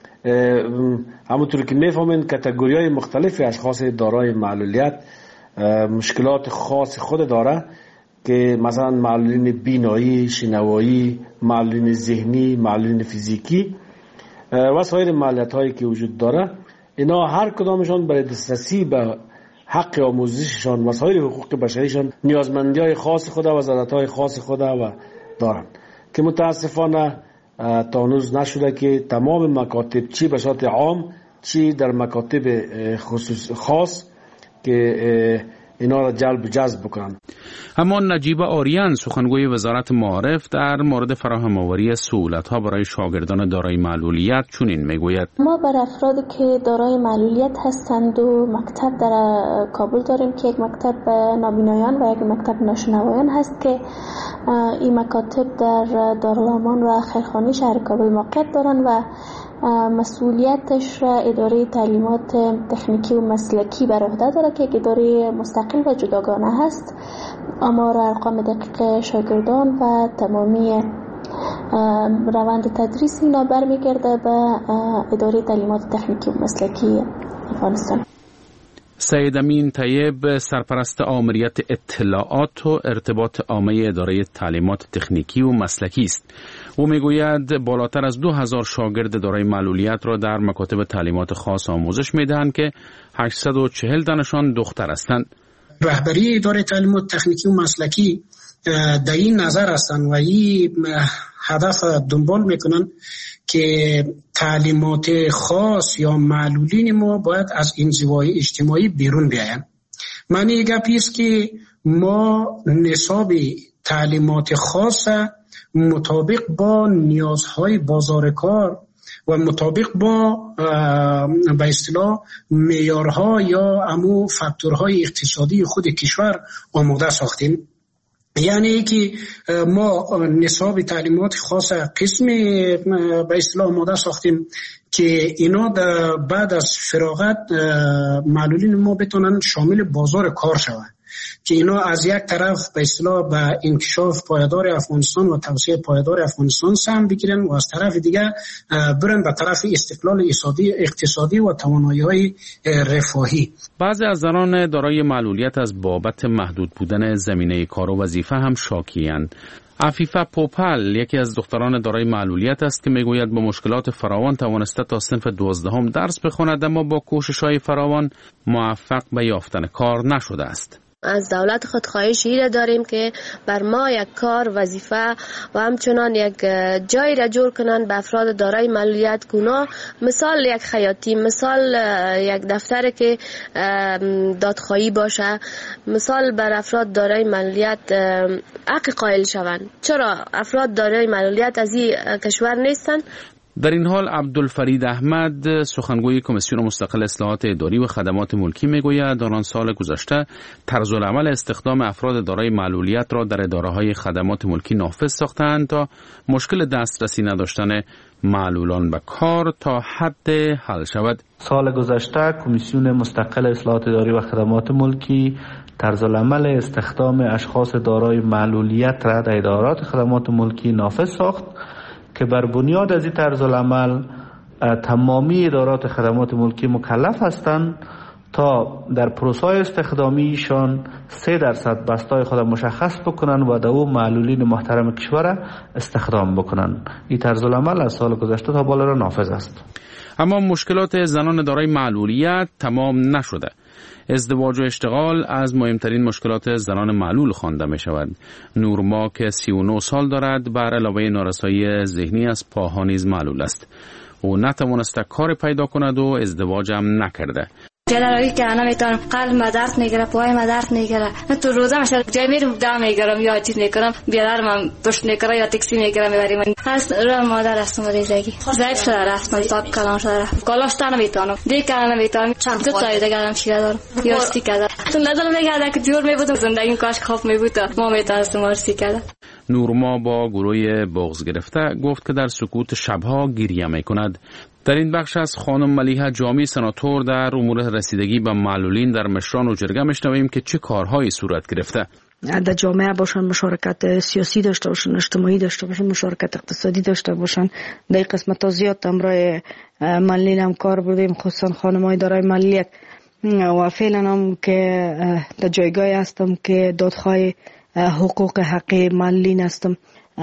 همونطور که میفهمین کاتگوری‌های مختلف اشخاص دارای معلولیت مشکلات خاص خود داره، که مثلا معلولین بینایی، شنوایی، معلولین ذهنی، معلولین فیزیکی و سایر معلولیت‌هایی که وجود داره. اینا هر کدامشان برای دسترسی به حق آموزششان و سایر حقوق بشریشان نیازمندی‌های خاص خود و وزارت‌های خاص خود و دارند که متاسفانه تا هنوز نشده که تمام مکاتب، چی به صورت عام چی در مکاتب خاص، که اینا را جذب بکنند. اما نجیبه آریان، سخنگوی وزارت معارف، در مورد فراهم آوری سهولت‌ها برای شاگردان دارای معلولیت چنین میگوید: ما برای افرادی که دارای معلولیت هستند و مکتب در کابل داریم که یک مکتب نابینایان و یک مکتب ناشنوایان هست که این مکاتب در دارالامان و خیرخانی شهر کابل موقعیت دارند و مسئولیتش را اداره تعلیمات تکنیکی و مسلکی بر عهده داره که اداره مستقل و جداگانه هست. آمار ارقام دقیق شاگردان و تمامی روند تدریس اینا برمیگرده به اداره تعلیمات تکنیکی و مسلکی افغانستان. سید امین طیب، سرپرست آمریت اطلاعات و ارتباط عامه اداره تعلیمات تکنیکی و مسلکی است. او میگوید بالاتر از 2000 شاگرد دارای معلولیت را در مکاتب تعلیمات خاص آموزش میدهند که 840 تنشان دختر هستند. رهبری اداره تعلیمات تکنیکی و مسلکی در این نظر هستند و این هدف دنبال میکنن که تعلیمات خاص یا معلولین ما باید از انزوای اجتماعی بیرون بیاین معنی گپی است که ما نصاب تعلیمات خاص مطابق با نیازهای بازار کار و مطابق با به اصطلاح معیارها یا امو فاکتورهای اقتصادی خود کشور آماده ساختیم. یعنی که ما نصاب تعلیمات خاص قسم به اصطلاح آماده ساختیم که اینا بعد از فراغت معلولین ما بتونن شامل بازار کار شوند، که اینا از یک طرف به اصطلاح به انکشاف پایدار افغانستان و توسعه پایدار افغانستان سهم بگیرن و از طرف دیگه برن به طرف استقلال اقتصادی و توانایی‌های رفاهی. بعضی از زنان دارای معلولیت از بابت محدود بودن زمینه کار و وظیفه هم شاکی‌اند. عفیفه پوپل یکی از دختران دارای معلولیت است که میگوید با مشکلات فراوان توانسته تا صنف 12 درس بخواند، اما با کوشش‌های فراوان موفق به یافتن کار نشده است. از دولت خود خواهش را داریم که بر ما یک کار، وظیفه و همچنان یک جایی را جور کنند به افراد دارای معلولیت گناه، مثال یک خیاطی، مثال یک دفتر که دادخواهی باشه، مثال بر افراد دارای معلولیت حق قائل شوند. چرا افراد دارای معلولیت از این کشور نیستند؟ در این حال عبدالفرید احمد سخنگوی کمیسیون مستقل اصلاحات اداری و خدمات ملکی میگوید در آن سال گذشته طرزالعمل استخدام افراد دارای معلولیت را در اداره‌های خدمات ملکی نافذ ساختند تا مشکل دسترسی نداشتن معلولان به کار تا حد حل شود. سال گذشته کمیسیون مستقل اصلاحات اداری و خدمات ملکی طرزالعمل استخدام اشخاص دارای معلولیت را در ادارات خدمات ملکی نافذ ساخت که بر بنیاد از این طرزالعمل تمامی ادارات خدمات ملکی مکلف هستند تا در پروسه استخدامی ایشان 3% بستای خود مشخص بکنن و در او معلولین محترم کشور استخدام بکنن. این طرزالعمل از سال گذشته تا بالا را نافذ است. اما مشکلات زنان دارای معلولیت تمام نشده. ازدواج و اشتغال از مهمترین مشکلات زنان معلول خوانده می شود. نورما که 39 سال دارد بر علاوه نارسایی ذهنی از پاها نیز معلول است. او نتوانسته کار پیدا کند و ازدواج هم نکرده. جلالایی که انا میتونم قلب مدرد میگیره، پای مدرد میگیره، تو روزه میشه جای میرم دم میگیرم یا چیز میکنم بیادرم پشت میگیره یا تاکسی میگیرم میبریم. هست راه مادر هستم ریزگی ضعیف شده رفتم پاک کلام شده کلاش تا نمیتونم دیگه نمیتونم چند تا دیگه دارم شیره دارم یا استیکه دارم تو نظر میگه که جور میبودم زندگی کاش خوب میبود ما میتونستم استیکه دارم. نورما با گروه بغض گرفته گفت که در سکوت شبها گریه میکند. در این بخش از خانم ملیحه جامی سناتور در امور رسیدگی به معلولین در مشران و جرگه میشنویم که چه کارهایی صورت گرفته. در جامعه باشن، مشارکت سیاسی داشته باشن، اجتماعی داشته باشن، مشارکت اقتصادی داشته باشن. در قسمت ها زیاد امرای معلولین هم کار بردیم، خصوصا خانم‌های دارای معلولیت و فعلا هم که در جایگاه هستم که دادخواه حقوق حقی معلولین هستم.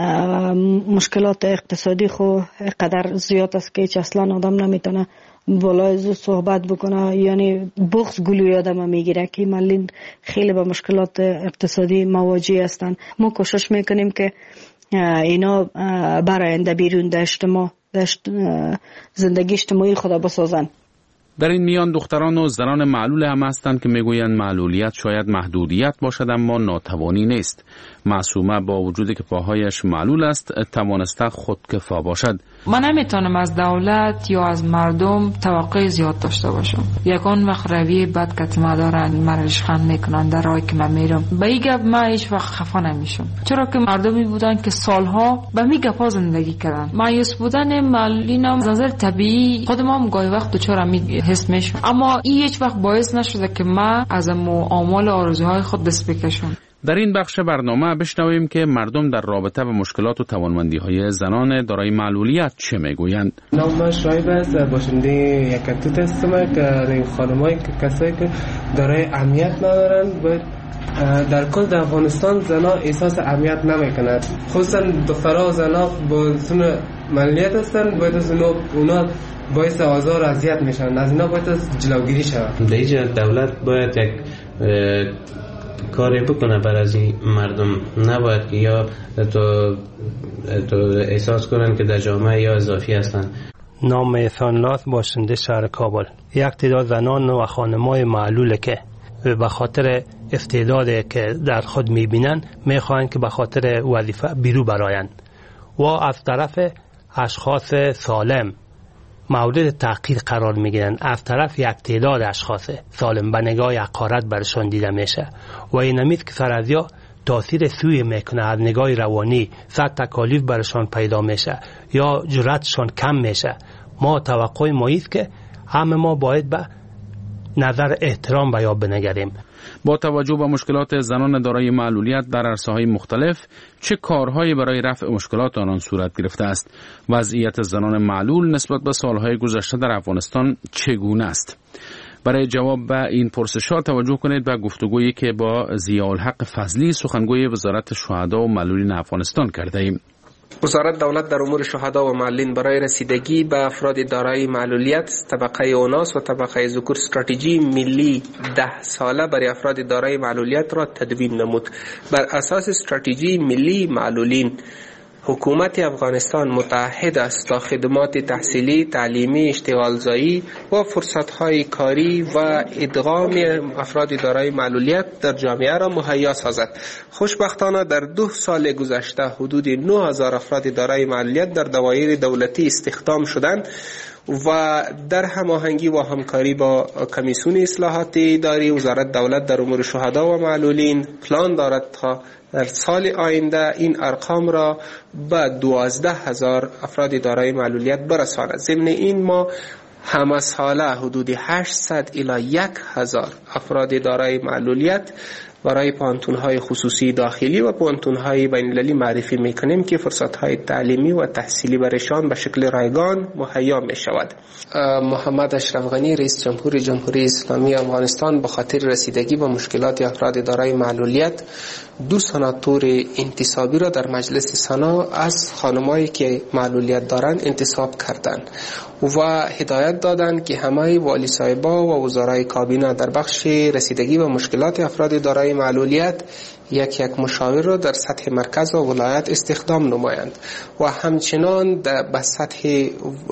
مشکلات اقتصادی خو قدر زیاد است که هیچ اصلا آدم نمیتونه بالای صحبت بکنه، یعنی بغض گلوی آدم میگیره که معلولین خیلی با مشکلات اقتصادی مواجه هستند. ما کوشش میکنیم که اینا برای آینده بیرون در اجتماع زندگی اجتماعی خود بسازن. در این میان دختران و زنان معلول هم هستند که میگویند معلولیت شاید محدودیت باشد اما ناتوانی نیست. معصومه با وجودی که پاهایش معلول است توانسته خودکفا باشد. من نمیتونم از دولت یا از مردم توقع زیاد داشته باشم. یکان وقت رویه بد که ما دارن من رشخند میکنن در راهی که من میرم به این گپ من هیچ وقت خفه نمیشم، چرا که مردمی بودن که سالها به می گپا زندگی کردن. مایوس بودن معلولین از نظر طبیعی خودم هم گاهی وقت دچار حس میشم، اما این هیچ وقت باعث نشده که من از آمال آرزوهای خود دست بکشم. در این بخش برنامه بشنویم که مردم در رابطه با مشکلات و توانمندی‌های زنان دارای معلولیت چه میگویند. نام شایب است، باشنده یک توت هستم که خانمایی که کسایی که دارای اهمیت ندارن باید در کل در افغانستان زنا احساس اهمیت نمیکنند، خصوصا دخترها و زنا با سن معلولیت هستند، باید از اونا باعث آزار و اذیت میشن، از اینا باید جلوگیری شود. در اینجا دولت باید یک کاری بکنه برای از این مردم، نباید که یا تو احساس کنن که در جامعه یا اضافی هستن. نام ثانیات باشنده شهر کابل. یک تعداد زنان و خانم‌های معلول که و به خاطر استعدادی که در خود میبینن میخواین که به خاطر وظیفه بیرو برایند و از طرف اشخاص سالم مورد تحقیر قرار میگیرن. از طرف یک تعداد اشخاص سالم به نگاه حقارت برشان دیده میشه و این همیست که سر از یا تاثیر سوی میکنه، از نگاه روانی صد تکالیف برشان پیدا میشه یا جرأتشان کم میشه. ما توقع ما است که همه ما باید به نظر احترام بیان بنگریم. با توجه به مشکلات زنان دارای معلولیت در عرصه‌های مختلف، چه کارهایی برای رفع مشکلات آنان صورت گرفته است؟ وضعیت زنان معلول نسبت به سالهای گذشته در افغانستان چگونه است؟ برای جواب به این پرسش‌ها توجه کنید به گفتگویی که با ضیاءالحق فضلی، سخنگوی وزارت شهدا و معلولین افغانستان کرده ایم. وزارت دولت در امور شهدا و معلولین برای رسیدگی به افراد دارای معلولیت طبقه اوناس و طبقه ذکور استراتژی ملی 10 ساله برای افراد دارای معلولیت را تدوین نمود. بر اساس استراتژی ملی معلولین، حکومت افغانستان متعهد است تا خدمات تحصیلی، تعلیمی، اشتغالزایی و فرصت‌های کاری و ادغام افراد دارای معلولیت در جامعه را مهیا سازد. خوشبختانه در 2 سال گذشته حدود 9000 افراد دارای معلولیت در دوایر دولتی استخدام شدند و در هماهنگی و همکاری با کمیسیون اصلاحات اداری وزارت دولت در امور شهدا و معلولین پلان دارد تا در سال آینده این ارقام را به 12000 افراد دارای معلولیت برساند. ضمن این ما همه ساله حدود 800 الی 1000 افراد دارای معلولیت برای پانتون‌های خصوصی داخلی و پانتون‌های بین‌المللی معرفی می‌کنیم که فرصت‌های تعلیمی و تحصیلی برایشان به شکل رایگان مهیا می‌شود. محمد اشرف غنی رئیس جمهور جمهوری اسلامی افغانستان به خاطر رسیدگی به مشکلات افراد دارای معلولیت 2 سناتور انتصابی را در مجلس سنا از خانمایی که معلولیت دارند انتصاب کردند و هدایت دادند که همه والی صاحبا و وزرای کابینه در بخش رسیدگی به مشکلات افراد دارای معلولیت یک مشاور را در سطح مرکز و ولایت استخدام نمایند و همچنان به سطح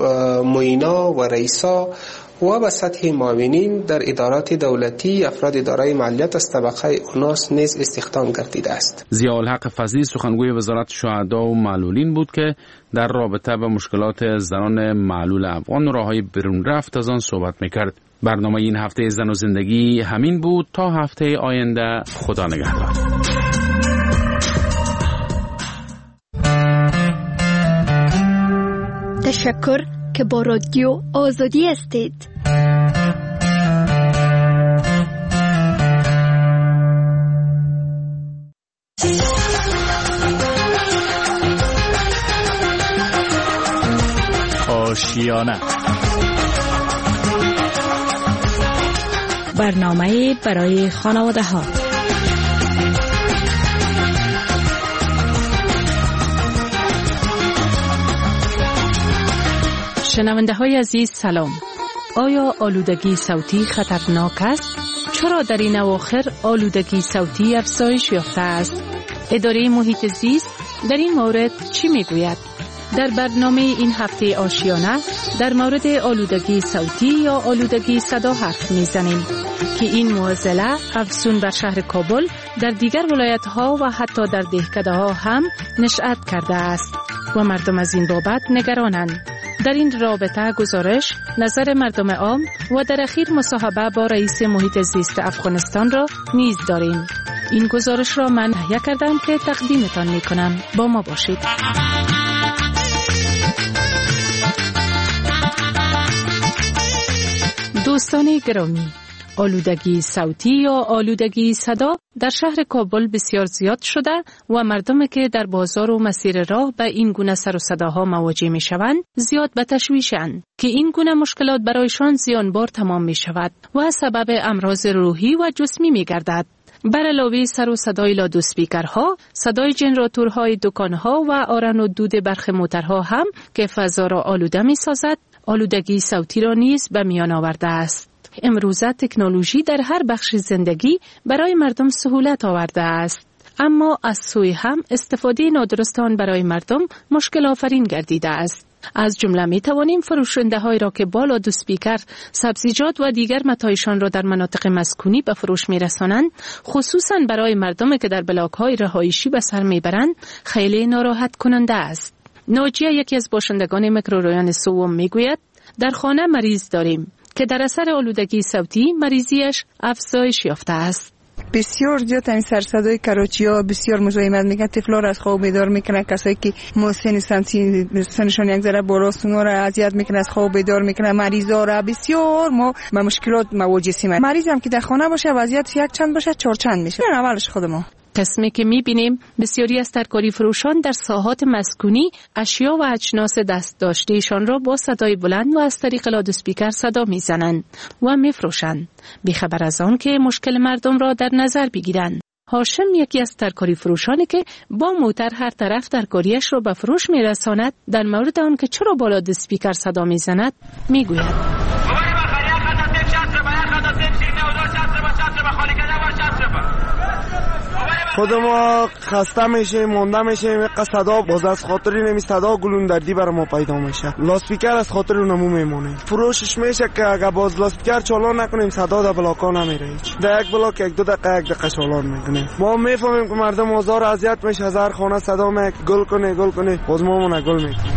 معینا و رئیسا و به سطح معاونین در ادارات دولتی افراد دارای معلولیت از طبقه اوناس نیز استخدام گردیده است. ضیاءالحق فضلی سخنگوی وزارت شهدا و معلولین بود که در رابطه با مشکلات زنان معلول افغان و راههای برون رفت از آن صحبت میکرد. برنامه این هفته زن و زندگی همین بود. تا هفته آینده، خدا نگهدار. تشکر که با رادیو آزادی هستید. آشیانه، برنامه برای خانواده ها. شنونده های عزیز سلام. آیا آلودگی صوتی خطرناک است؟ چرا در این اواخر آلودگی صوتی افزایش یافته است؟ اداره محیط زیست در این مورد چی میگوید؟ در برنامه این هفته آشیانه در مورد آلودگی صوتی یا آلودگی صدا حرف میزنیم که این معضله افزون بر شهر کابل در دیگر ولایت ها و حتی در دهکده ها هم نشأت کرده است و مردم از این بابت نگرانند. در این رابطه گزارش، نظر مردم عام و در اخیر مصاحبه با رئیس محیط زیست افغانستان را نیز داریم. این گزارش را من تهیه کردم که تقدیمتان میکنم. با ما باشید. دوستان گرامی، آلودگی صوتی یا آلودگی صدا در شهر کابل بسیار زیاد شده و مردم که در بازار و مسیر راه به این گونه سر و صداها مواجه می شوند زیاد به تشویشند که این گونه مشکلات برایشان زیانبار تمام می شود و سبب امراض روحی و جسمی می گردد. بر علاوه سر و صدای لادوسپیکرها، صدای جنراتورهای دکانها و آرن و دود برخ موترها هم که فضا را آلوده می سازد، آلودگی صوتی را نیز به میان آورده است. امروزه تکنولوژی در هر بخش زندگی برای مردم سهولت آورده است. اما از سوی هم استفاده نادرست آن برای مردم مشکل آفرین گردیده است. از جمله می توانیم فروشنده هایی را که با لادوسپیکر سبزیجات و دیگر متاعشان را در مناطق مسکونی به فروش می رسانند، خصوصا برای مردمی که در بلاک های رهایشی به سر می برند، خیلی ناراحت کننده است. ناجیه یکی از باشندگان میکرورایون سوم می گوید در خانه مریض داریم که در اثر آلودگی صوتی مریضیش افزایش یافته است. بسیار زیاد این سرصدای کراچی‌ها بسیار مزاحمت میکنه، طفلا را از خواب بیدار میکنه، کسایی که مسن سنشان یک ذره بالاست اونا را اذیت میکنه، از خواب بیدار میکنه، مریضا را بسیار ما با مشکلات مواجه هستیم. مریض هم که در خانه باشه وضعیت یک چند باشه چهار چند میشه. اولش خود ما قسمی که میبینیم بسیاری از ترکاری فروشان در ساحات مسکونی اشیا و اجناس دست داشتهشان را با صدای بلند و از طریق لادوسپیکر صدا میزنند و میفروشند، بیخبر از آن که مشکل مردم را در نظر بگیرند. هاشم یکی از ترکاری فروشانی که با موتر هر طرف ترکاریش را به فروش میرساند، در مورد آن که چرا با لادوسپیکر صدا میزند میگوید: خود ما خسته میشیم، مونده میشیم، صدا باز از خاطر نمی صدا گلون دردی برای ما پیدا میشه. لاسپیکر از خاطر اونمو میمونه. فروشش میشه که اگه باز لاسپیکر چالان نکنیم صدا در بلاکا نمیره هیچ. در یک بلاک یک دو دقیقه چالان میکنیم. ما میفهمیم که مردم آزار اذیت میشه، از هر خانه صدا میاد گل کنه باز ما مون گل میکنیم.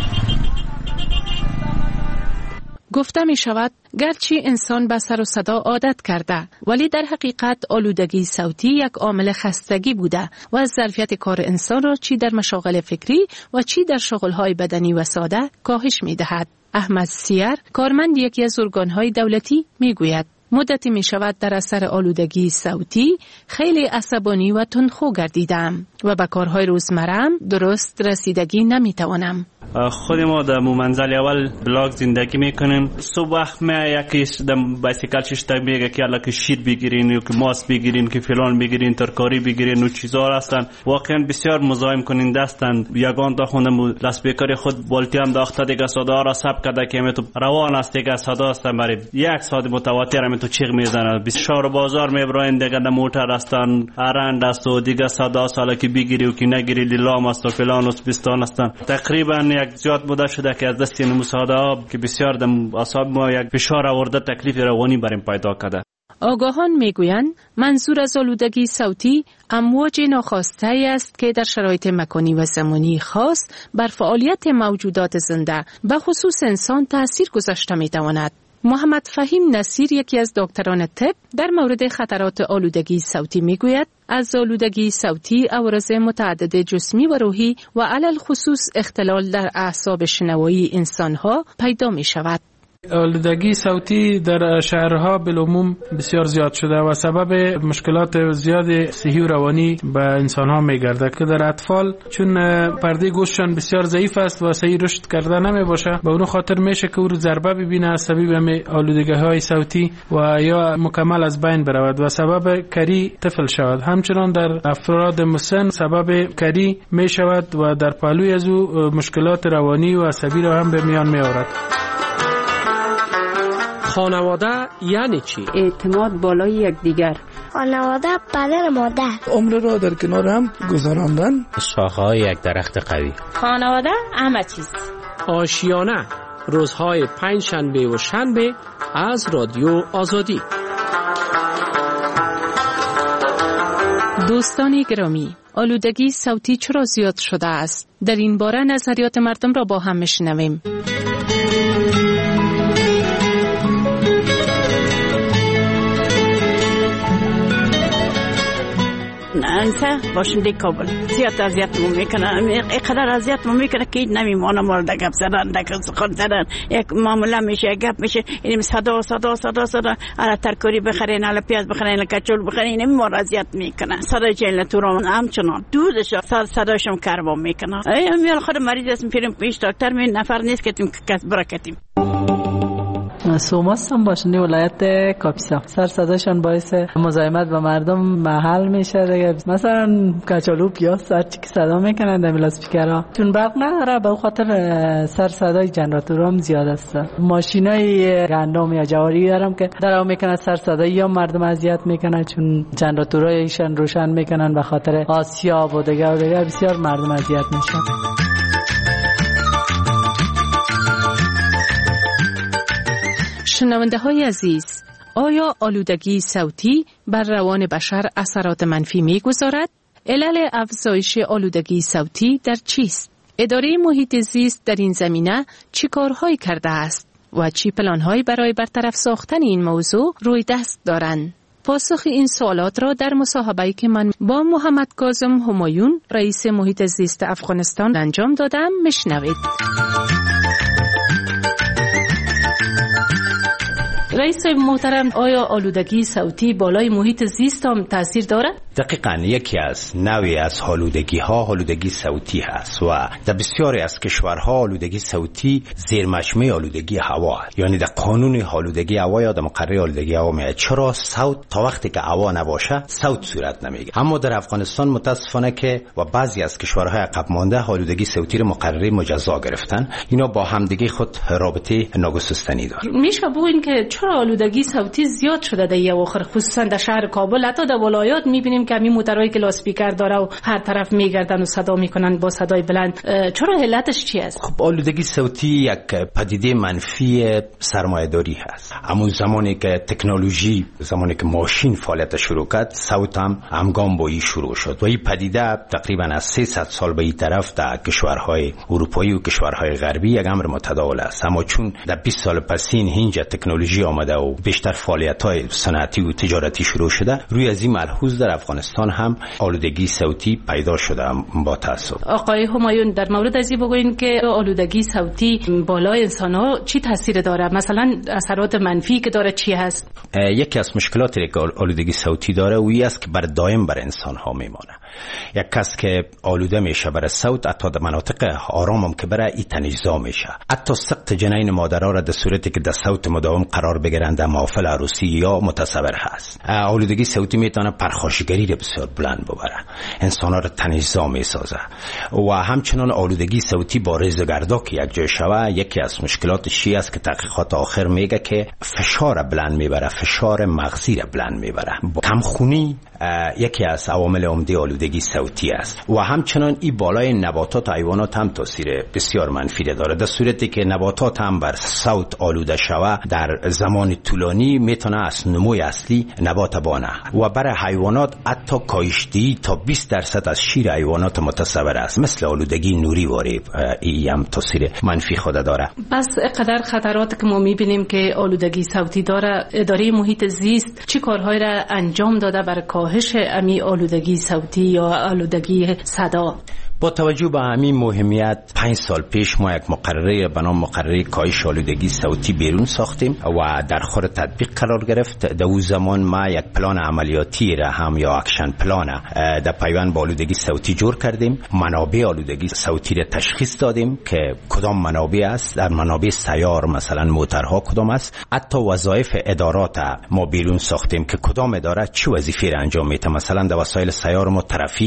گفته می شود گرچه انسان به سر و صدا عادت کرده، ولی در حقیقت آلودگی صوتی یک عامل خستگی بوده و از ظرفیت کار انسان را چی در مشاغل فکری و چی در شغل‌های بدنی و ساده کاهش می دهد. احمد سیر، کارمند یکی از ارگان‌های دولتی، می گوید مدتی می شود در اثر آلودگی صوتی خیلی عصبانی و تندخو گردیدم و به کارهای روزمرم درست رسیدگی نمی توانم. خود ما در منزل اول بلاک زندگی میکنیم. صبح وقت ما یکی در بایسیکل ششتک میگه که الان که شیر بگیرین یا که ماست بگیرین که فلان بگیرین ترکاری بگیرین و چیزا هستن، واقعا بسیار مزاحم کننده هستند. یگان تا خوندم لاسپیکر خود بالتی هم داخته دیگه صدا را ثبت کرده که تو روان است دیگه صدا است برای یک ساعت متواتر هم تو چیغ میزنه. بسیار بازار میبرین دیگه در موتر هستن، ارند است و دیگه صدا سالا که بگیری و که نگیری لیلام است و فلان است بستان هستن. تقریبا یک زیاد بوده شده که از دست این مساعده که بسیار در اعصاب ما یک فشار آورده، تکلیف روانی بریم پیدا کرده. آگاهان میگویند منظور از آلودگی صوتی امواج ناخواسته است که در شرایط مکانی و زمانی خاص بر فعالیت موجودات زنده به خصوص انسان تأثیر گذاشته میتواند. محمد فهیم نصیر یکی از دکتران طب در مورد خطرات آلودگی صوتی میگوید از آلودگی صوتی عوارض متعدد جسمی و روحی و علل خصوص اختلال در اعصاب شنوایی انسانها پیدا می شود. آلودگی صوتی در شهرها بالعموم بسیار زیاد شده و سبب مشکلات زیاد صحی و روانی به انسانها میگرده که در اطفال چون پرده گوششان بسیار ضعیف است و صحیح رشد کرده نمی باشه، به اون خاطر میشه که او رو ضربه ببینه از سبب آلودگی‌های صوتی و یا مکمل از بین برود و سبب کری طفل شود. همچنان در افراد مسن سبب کری می شود و در پهلوی از او مشکلات روانی و عصبی را هم به میان می آورد. خانواده یعنی چی؟ اعتماد بالای یکدیگر. خانواده پدر مادر. عمر را در کنار هم گذراندن. شاخه‌های یک درخت قوی. خانواده همه چیز. آشیانه روزهای 5 شنبه و شنبه از رادیو آزادی. دوستان گرامی، آلودگی صوتی چرا زیاد شده است؟ در این باره نظریات مردم را با هم میشنویم. انسان باشنده کابل زیاد اذیتمون میکنه، اینقدر اذیتمون میکنه که نمیمونه مال در گپ زدن، در سخن زدن، یک معامله میشه، یک گپ میشه، این صدا الا ترکاری بخرین، الا پیاز بخرین، الا کچول بخرین، این ما اذیت میکنه. صدا جیل تو رو همچنان دودش صداشم کربا میکنه. میال خود مریض اسم پیریم پیش دکتر می نفر نیست که تیم کس برکتیم. سوماست هم باشنده ولایت کاپیسا. سر صداشان باعث مزاحمت با مردم محل میشه دیگه. مثلا کچالو پیاز هر چی که صدا میکنن در لاسپیکرها، چون برق نداره به خاطر سر صدای جنراتورها هم زیاد است. ماشینای گندم یا جواری دارم که درام میکنن سر صدای یا مردم اذیت میکنن چون جنراتورایشان روشن میکنن به خاطر آسیاب و دیگه بسیار مردم اذیت میشن. شنونده های عزیز، آیا آلودگی صوتی بر روان بشر اثرات منفی می‌گذارد؟ علل افزایش آلودگی صوتی در چیست؟ اداره محیط زیست در این زمینه چی کارهایی کرده است و چی پلانهایی برای برطرف ساختن این موضوع روی دست دارند؟ پاسخ این سوالات را در مصاحبه‌ای که من با محمد کاظم همایون رئیس محیط زیست افغانستان انجام دادم میشنوید. رئیس محترم، آیا آلودگی صوتی بالای محیط زیست هم تاثیر دارد؟ دقیقاً یکی از نوعی از آلودگی ها آلودگی صوتی هست و در بسیاری از کشورها آلودگی صوتی زیر مجموعه آلودگی هوا است. یعنی در قانون آلودگی هوا یا در مقرره آلودگی هوا میاد چرا صوت تا وقتی که هوا نباشه صوت صورت نمیگیره. اما در افغانستان متاسفانه که و بعضی از کشورهای عقب مانده آلودگی صوتی رو مقرره مجزا گرفتن. اینا با همدیگه خود رابطه ناگسستنی داره. میشه بگوین که چرا آلودگی صوتی زیاد شده در اواخر، خصوصا در شهر کابل، حتی در ولایات میبینیم که همین موتورایی که لاسپیکر داره و هر طرف میگردن و صدا میکنن با صدای بلند. چرا علتش چی است؟ خب آلودگی صوتی یک پدیده منفی سرمایه‌داری هست. اما زمانی که تکنولوژی، زمانی که ماشین فعالیت شروع کرد، صوت هم همگام با این شروع شد و این پدیده تقریبا از 300 سال به این طرف در کشورهای اروپایی و کشورهای غربی یک امر متداول است. اما چون در 20 سال پسین اینجا تکنولوژی آمده و بیشتر فعالیت‌های صنعتی و تجارتی شروع شده، روی از این ملحوظ در افغانستان هم آلودگی صوتی پیدا شده. با تاسف آقای همایون، در مورد از این بگوین که آلودگی صوتی بالای انسان‌ها چی تاثیر داره؟ مثلا اثرات منفی که داره چی هست؟ یکی از مشکلاتی که آلودگی صوتی داره وی است که بر دائم بر انسان‌ها میمانه. یک کس که آلوده میشه برای صوت، حتی در مناطق آرام هم که برای این تنیزا میشه، حتی سقط جنین مادرها را در صورتی که در صوت مداوم قرار بگیرند در محافل عروسی یا متصور هست. آلودگی صوتی میتونه پرخاشگری را بسیار بلند ببره، انسانها را تنیزا میسازه و همچنان آلودگی صوتی با ریزگردا که یک جای شوه، یکی از مشکلاتش است که تحقیقات آخر میگه که فشار بلند میبره، فشار مغزی را بلند میبره. کمخونی یکی از عوامل عمده آلودگی صوتی است و همچنان این بالای نباتات و حیوانات هم تاثیر بسیار منفی داره. در صورتی که نباتات هم بر صوت آلوده شوه، در زمان طولانی میتونه از نموی اصلی نبات بانه و برای حیوانات حتی کاهشتی تا 20% از شیر حیوانات متصور است. مثل آلودگی نوری واری این هم تاثیر منفی خود داره. پس قدر خطرات که ما میبینیم که آلودگی صوتی داره، اداره محیط زیست چی کارهایی را انجام داده برای کاهش امی آلودگی صوتی یا آلودگی صدا؟ با توجه به همین مهمیت 5 سال پیش ما یک مقرره به نام مقرره کاهش آلودگی صوتی بیرون ساختیم و در خور تطبیق قرار گرفت. در اون زمان ما یک پلان عملیاتی را هم یا اکشن پلان در پیوند با آلودگی صوتی جور کردیم. منابع آلودگی صوتی را تشخیص دادیم که کدام منابع است، در منابع سیار مثلا موتورها کدام است. حتی وظایف ادارات ما بیرون ساختیم که کدام اداره چه وظیفه را انجام میده. مثلا در وسایل سیار ما ترافیک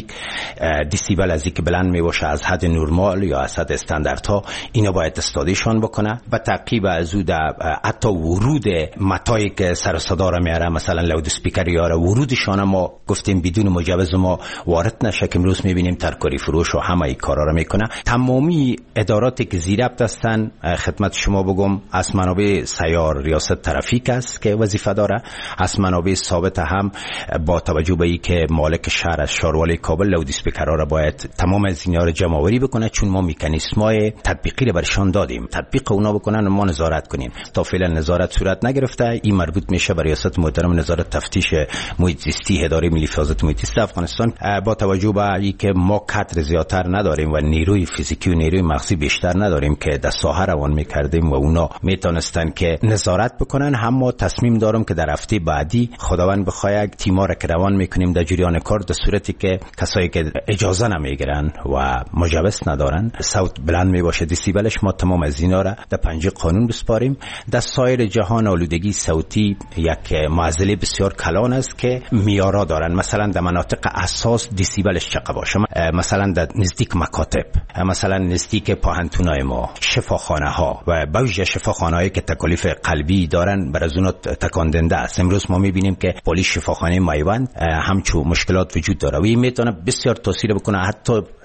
دیسیبل از اینکه بلند می باشه از حد نرمال یا از حد استانداردها، اینا باید استادیشان بکنه. با تعقیب از او حتی ورود متایی که سر صدا را میاره، مثلا لاود اسپیکر یا ورودشان ما گفتیم بدون مجوز ما وارد نشه که امروز میبینیم ترکاری فروش و همه این کارا را میکنه. تمامی اداراتی که زیر ابط هستن، خدمت شما بگم، از منابع سیار ریاست ترافیک است که وظیفه داره، از منابع ثابت هم با توجه به اینکه مالک شهر از شاروالی کابل لاود اسپیکرها را باید تمام از اینا رو جمع آوری بکنه، چون ما مکانیزم‌های تطبیقی رو برشان دادیم، تطبیق اونا بکنن و ما نظارت کنیم. تا فعلا نظارت صورت نگرفته. این مربوط میشه به ریاست محترم نظارت تفتیش محیط زیستی اداره ملی حفاظت محیط زیست افغانستان. با توجه به اینکه ما کادر زیادتر نداریم و نیروی فیزیکی و نیروی مغزی بیشتر نداریم که در ساحه روان میکردیم و اونا میتونستن که نظارت بکنن، هم ما تصمیم دارم که در هفته بعدی خداوند بخواد تیم‌ها را که روان میکنیم در جریان کار، در صورتی که کسایی که اجازه نمیگیرن و مجوز ندارن، صوت بلند می باشه دیسیبلش، ما تمام از اینا را در پنجه قانون بسپاریم. در سایر جهان آلودگی صوتی یک معضله بسیار کلان است که میارا دارن. مثلا در مناطق اساس دیسیبلش چقدر باشه، مثلا در نزدیک مکاتب، مثلا نزدیک پاهنتونای ما، شفاخانه ها و بعضی شفاخانه‌ای که تکالیف قلبی دارن بر از اونها تکاندنده است. امروز ما میبینیم که پلیس شفاخانه میوند همچون مشکلات وجود داره و این میتونه بسیار تاثیر بکنه حتی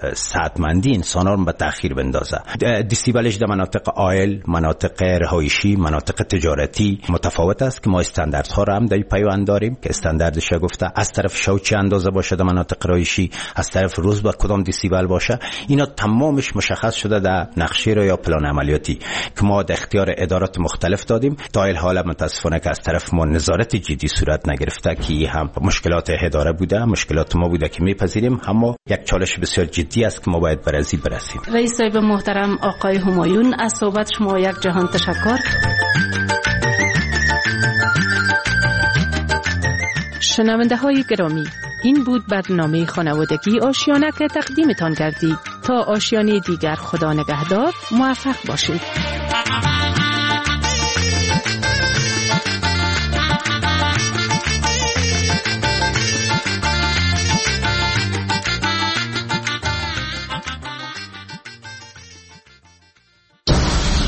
ساعتمندی انسان ها رو به تأخیر بندازه. دیسیبلش در مناطق آیل، مناطق رهایشی، مناطق تجارتی متفاوت است که ما استانداردها رو هم در پیوند داریم که استانداردش گفته از طرف شو چه اندازه باشه در مناطق رهایشی، از طرف روز با کدام دیسیبل باشه. اینا تمامش مشخص شده در نقشه یا پلان عملیاتی که ما در اختیار ادارات مختلف دادیم. تا این حال متاسفانه که از طرف ما نظارت جدی صورت نگرفته که هم مشکلات اداره بوده، مشکلات ما بوده که میپذیریم، اما یک چالش بسیار جدی است که ما باید بر ازی برسیم. رئیس صاحب محترم آقای همایون، از صحبت شما یک جهان تشکر. شنونده های گرامی، این بود برنامه خانوادگی آشیانه که تقدیمتان کردید. تا آشیانه دیگر خدا نگهدار، موفق باشید.